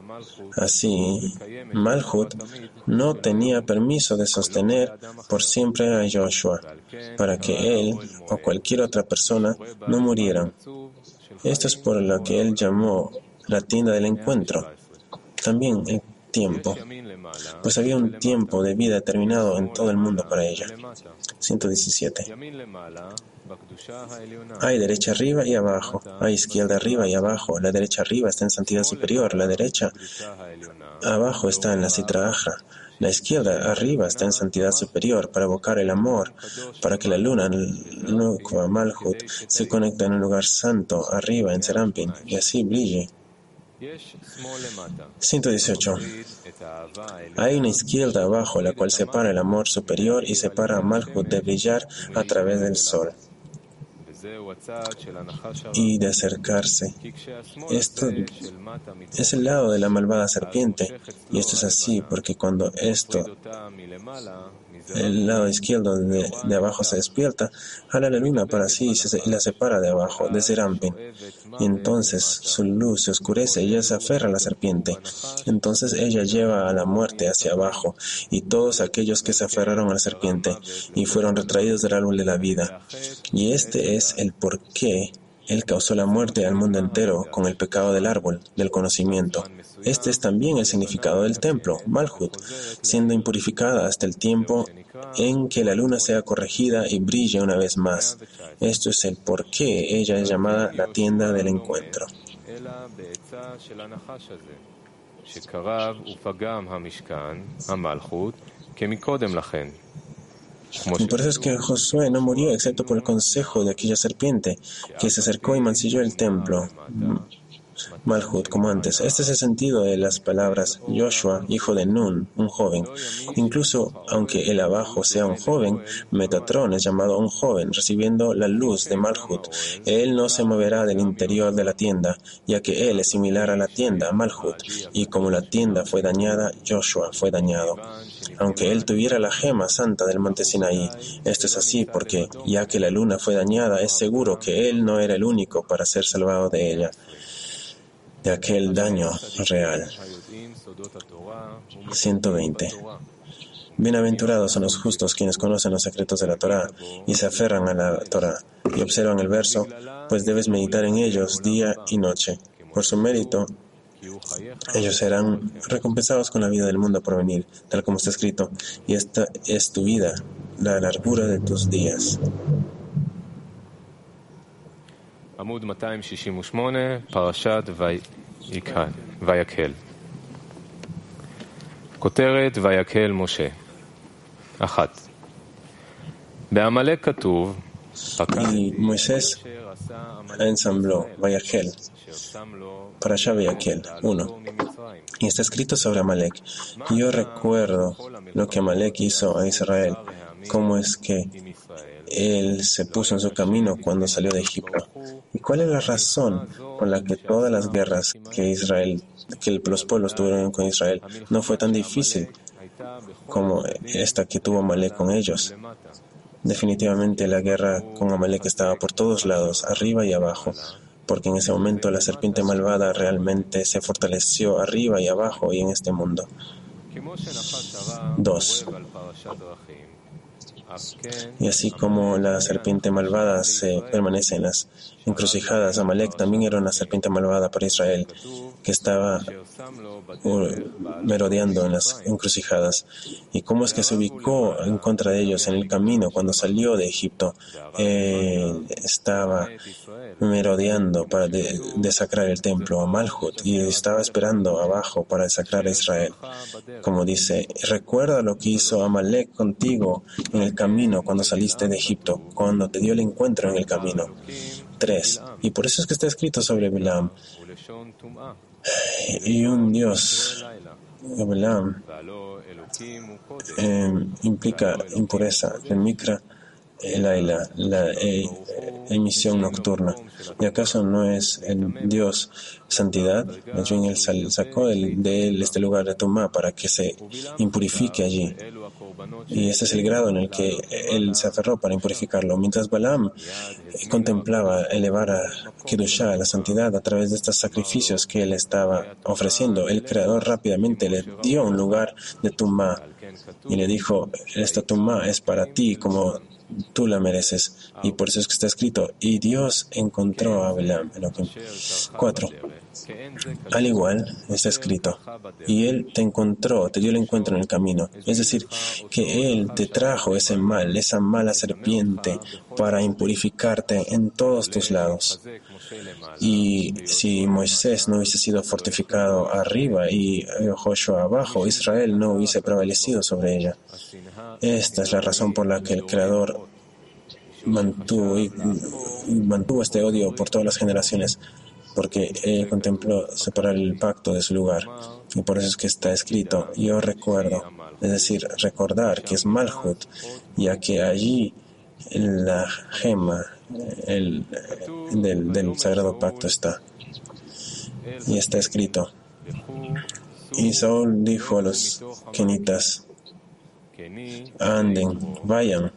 Así, Malhut no tenía permiso de sostener por siempre a Joshua, para que él o cualquier otra persona no murieran. Esto es por lo que él llamó la tienda del encuentro. También el tiempo, pues había un tiempo de vida determinado en todo el mundo para ella. ciento diecisiete. Hay derecha arriba y abajo, hay izquierda arriba y abajo. La derecha arriba está en santidad superior, la derecha abajo está en la Sitra Achra. La izquierda arriba está en santidad superior para evocar el amor, para que la luna, Nukva Malhut, se conecte en un lugar santo arriba en Serampin y así brille. ciento dieciocho. Hay una izquierda abajo, la cual separa el amor superior y separa a Malhut de brillar a través del sol y de acercarse. Esto es el lado de la malvada serpiente, y esto es así porque cuando esto, el lado izquierdo de, de abajo se despierta, jala la luna para sí y, se, y la separa de abajo, de Serampin, y entonces su luz se oscurece y ella se aferra a la serpiente. Entonces ella lleva a la muerte hacia abajo, y todos aquellos que se aferraron a la serpiente y fueron retraídos del árbol de la vida. Y este es el por qué Él causó la muerte al mundo entero con el pecado del árbol, del conocimiento. Este es también el significado del templo, Malhut, siendo impurificada hasta el tiempo en que la luna sea corregida y brille una vez más. Esto es el por qué ella es llamada la tienda del encuentro. Y por eso es que Josué no murió excepto por el consejo de aquella serpiente que se acercó y mancilló el templo, Malhut, como antes. Este es el sentido de las palabras Joshua, hijo de Nun, un joven. Incluso aunque el abajo sea un joven, Metatron es llamado un joven, recibiendo la luz de Malhut. Él no se moverá del interior de la tienda, ya que él es similar a la tienda, Malhut, y como la tienda fue dañada, Joshua fue dañado. Aunque él tuviera la gema santa del monte Sinaí, esto es así porque, ya que la luna fue dañada, es seguro que él no era el único para ser salvado de ella, de aquel daño real. ciento veinte. Bienaventurados son los justos quienes conocen los secretos de la Torá y se aferran a la Torá y observan el verso, pues debes meditar en ellos día y noche. Por su mérito, ellos serán recompensados con la vida del mundo por venir, tal como está escrito, y esta es tu vida, la largura de tus días. Amud מאתיים שישים ושמונה, פרשת ויקהל. כותרת ויקהל משה. אחת. בעמלק כתוב, Y Moisés ensambló Vayakel, Parashá Vayakel, uno. Y está escrito sobre Amalek. Yo recuerdo lo que Amalek hizo a Israel, cómo es que él se puso en su camino cuando salió de Egipto. ¿Y cuál es la razón por la que todas las guerras que Israel, que los pueblos tuvieron con Israel, no fue tan difícil como esta que tuvo Amalek con ellos? Definitivamente la guerra con Amalek estaba por todos lados, arriba y abajo, porque en ese momento la serpiente malvada realmente se fortaleció arriba y abajo y en este mundo. Dos. Y así como la serpiente malvada se permanece en las encrucijadas, Amalek también era una serpiente malvada para Israel, que estaba merodeando en las encrucijadas. ¿Y cómo es que se ubicó en contra de ellos en el camino cuando salió de Egipto? Él estaba merodeando para de, desacrar el templo a Malhut y estaba esperando abajo para desacrar a Israel. Como dice, recuerda lo que hizo Amalek contigo en el camino cuando saliste de Egipto, cuando te dio el encuentro en el camino. Tres. Y por eso es que está escrito sobre Bilam. Y un Dios, Bilam, eh, implica impureza, el Mikra, el Aila, la eh, emisión nocturna. ¿Y acaso no es el Dios santidad? Más bien él sacó el, de él este lugar de Tumá para que se impurifique allí. Y ese es el grado en el que él se aferró para impurificarlo. Mientras Balaam contemplaba elevar a Kedushá, la santidad, a través de estos sacrificios que él estaba ofreciendo, el Creador rápidamente le dio un lugar de Tumá y le dijo, esta Tumá es para ti como tú la mereces. Y por eso es que está escrito, y Dios encontró a Balaam. Cuatro. Al igual está escrito, y Él te encontró, te dio el encuentro en el camino. Es decir, que Él te trajo ese mal, esa mala serpiente, para impurificarte en todos tus lados. Y si Moisés no hubiese sido fortificado arriba y Joshua abajo, Israel no hubiese prevalecido sobre ella. Esta es la razón por la que el Creador mantuvo, y, y mantuvo este odio por todas las generaciones, porque Él contempló separar el pacto de su lugar. Y por eso es que está escrito, yo recuerdo, es decir, recordar que es Malhut, ya que allí la gema el, del, del sagrado pacto está. Y está escrito. Y Saúl dijo a los kenitas, anden, vayan,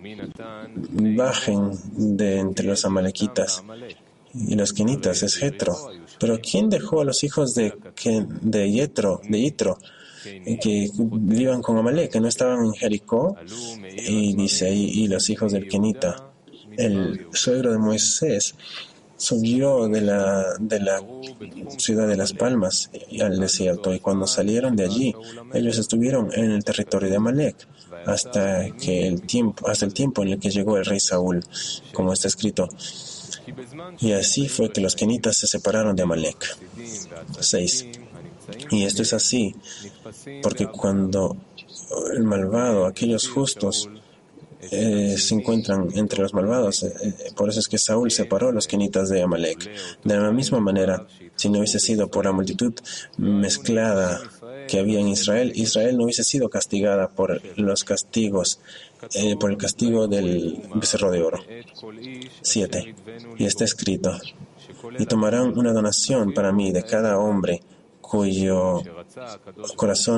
bajen de entre los amalequitas. Y los kenitas es Jetro. Pero ¿quién dejó a los hijos de, de Yetro, de Yitro, que vivan con Amalek, que no estaban en Jericó? Y dice ahí, y los hijos del kenita, el suegro de Moisés, subió de la, de la ciudad de Las Palmas al desierto, y cuando salieron de allí, ellos estuvieron en el territorio de Amalek hasta que el tiempo, hasta el tiempo en el que llegó el rey Saúl, como está escrito. Y así fue que los kenitas se separaron de Amalek. Seis. Y esto es así, porque cuando el malvado, aquellos justos, Eh, se encuentran entre los malvados. Eh, por eso es que Saúl separó a los kenitas de Amalek. De la misma manera, si no hubiese sido por la multitud mezclada que había en Israel, Israel no hubiese sido castigada por los castigos, eh, por el castigo del becerro de oro. Siete. Y está escrito, y tomarán una donación para mí de cada hombre cuyo corazón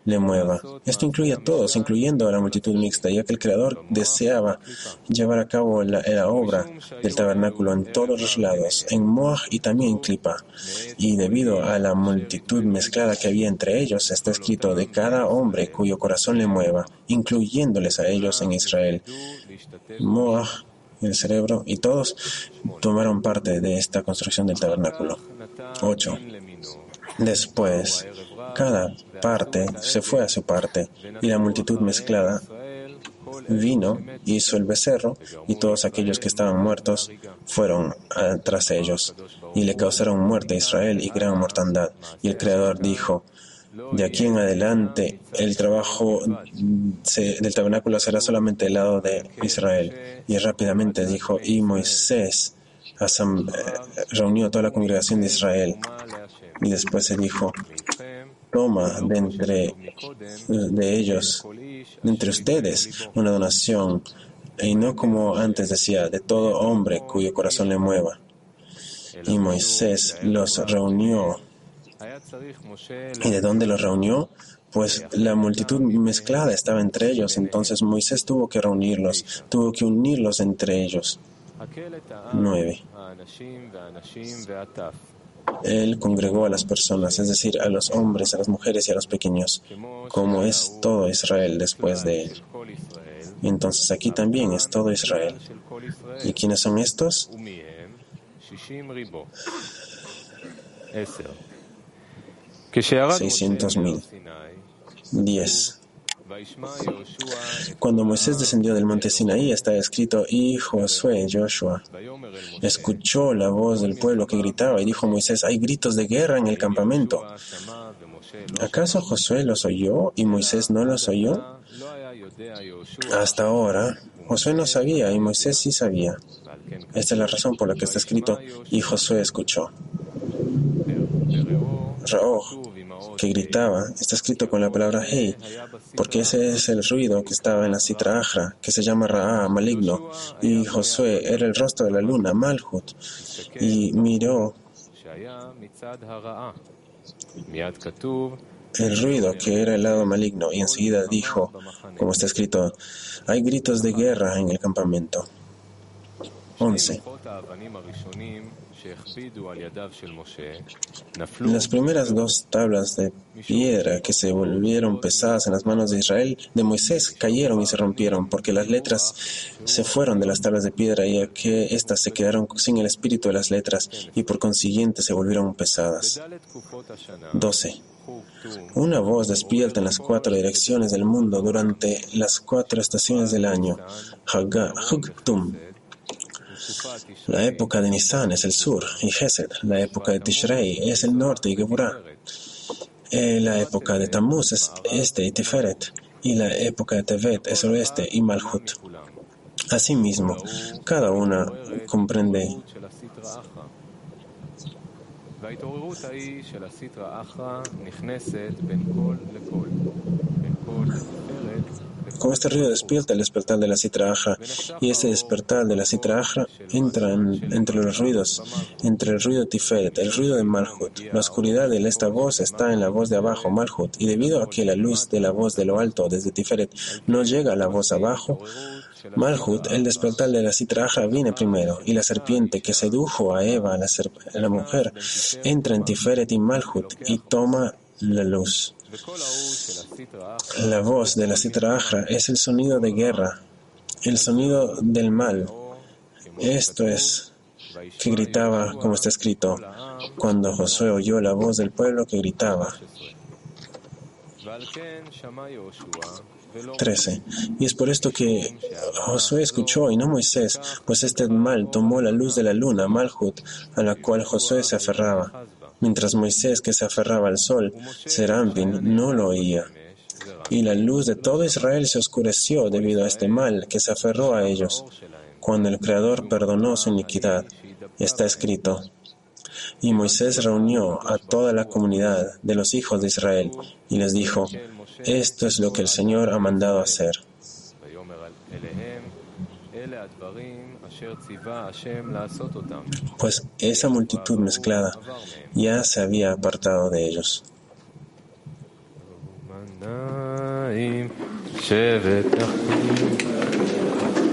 le mueva. Esto incluye a todos, incluyendo a la multitud mixta, ya que el Creador deseaba llevar a cabo la, la obra del tabernáculo en todos los lados, en Moaj y también en Clipa. Y debido a la multitud mezclada que había entre ellos, está escrito de cada hombre cuyo corazón le mueva, incluyéndoles a ellos en Israel. Moaj, el cerebro, y todos tomaron parte de esta construcción del tabernáculo. ocho. Después, cada parte se fue a su parte, y la multitud mezclada vino, hizo el becerro, y todos aquellos que estaban muertos fueron tras ellos, y le causaron muerte a Israel y gran mortandad. Y el Creador dijo: de aquí en adelante, el trabajo se, del tabernáculo será solamente el lado de Israel. Y rápidamente dijo, y Moisés asam, eh, reunió a toda la congregación de Israel. Y después se dijo, toma de entre de ellos, de entre ustedes, una donación, y no como antes decía, de todo hombre cuyo corazón le mueva. Y Moisés los reunió. ¿Y de dónde los reunió? Pues la multitud mezclada estaba entre ellos, entonces Moisés tuvo que reunirlos, tuvo que unirlos entre ellos. nueve. Él congregó a las personas, es decir, a los hombres, a las mujeres y a los pequeños, como es todo Israel después de él. Entonces aquí también es todo Israel. ¿Y quiénes son estos? Seiscientos mil. Diez. Cuando Moisés descendió del monte Sinaí, está escrito, y Josué, Joshua, escuchó la voz del pueblo que gritaba y dijo a Moisés, hay gritos de guerra en el campamento. ¿Acaso Josué los oyó y Moisés no los oyó? Hasta ahora, Josué no sabía y Moisés sí sabía. Esta es la razón por la que está escrito, y Josué escuchó. Raoj, que gritaba, está escrito con la palabra hey, porque ese es el ruido que estaba en la Sitra Achra, que se llama Ra'a, maligno, y Josué era el rostro de la luna, Malhut, y miró el ruido que era el lado maligno, y enseguida dijo, como está escrito, hay gritos de guerra en el campamento. once. Las primeras dos tablas de piedra que se volvieron pesadas en las manos de Israel, de Moisés, cayeron y se rompieron, porque las letras se fueron de las tablas de piedra y que éstas se quedaron sin el espíritu de las letras y por consiguiente se volvieron pesadas. doce. Una voz despierta en las cuatro direcciones del mundo durante las cuatro estaciones del año. Haggah, Hugtum. La época de Nisan es el sur y Gesed. La época de Tishrei es el norte y Geburah. Eh, la época de Tammuz es este y Tiferet. Y la época de Tevet es oeste y Malhut. Asimismo, cada una comprende Con este ruido despierta el despertar de la Sitra Achra, y ese despertar de la Sitra Achra entra en, entre los ruidos, entre el ruido Tiferet, el ruido de Malhut. La oscuridad de esta voz está en la voz de abajo, Malhut, y debido a que la luz de la voz de lo alto, desde Tiferet, no llega a la voz abajo, Malhut, el despertar de la Sitra Achra viene primero, y la serpiente que sedujo a Eva, la, ser, la mujer, entra en Tiferet y Malhut y toma la luz. La voz de la Sitra Achra es el sonido de guerra, el sonido del mal. Esto es que gritaba, como está escrito, cuando Josué oyó la voz del pueblo que gritaba. trece. Y es por esto que Josué escuchó y no Moisés, pues este mal tomó la luz de la luna, Malhut, a la cual Josué se aferraba, mientras Moisés, que se aferraba al sol, Serampin, no lo oía. Y la luz de todo Israel se oscureció debido a este mal que se aferró a ellos, cuando el Creador perdonó su iniquidad. Está escrito, y Moisés reunió a toda la comunidad de los hijos de Israel y les dijo, esto es lo que el Señor ha mandado hacer. Pues esa multitud mezclada ya se había apartado de ellos. שבט אחים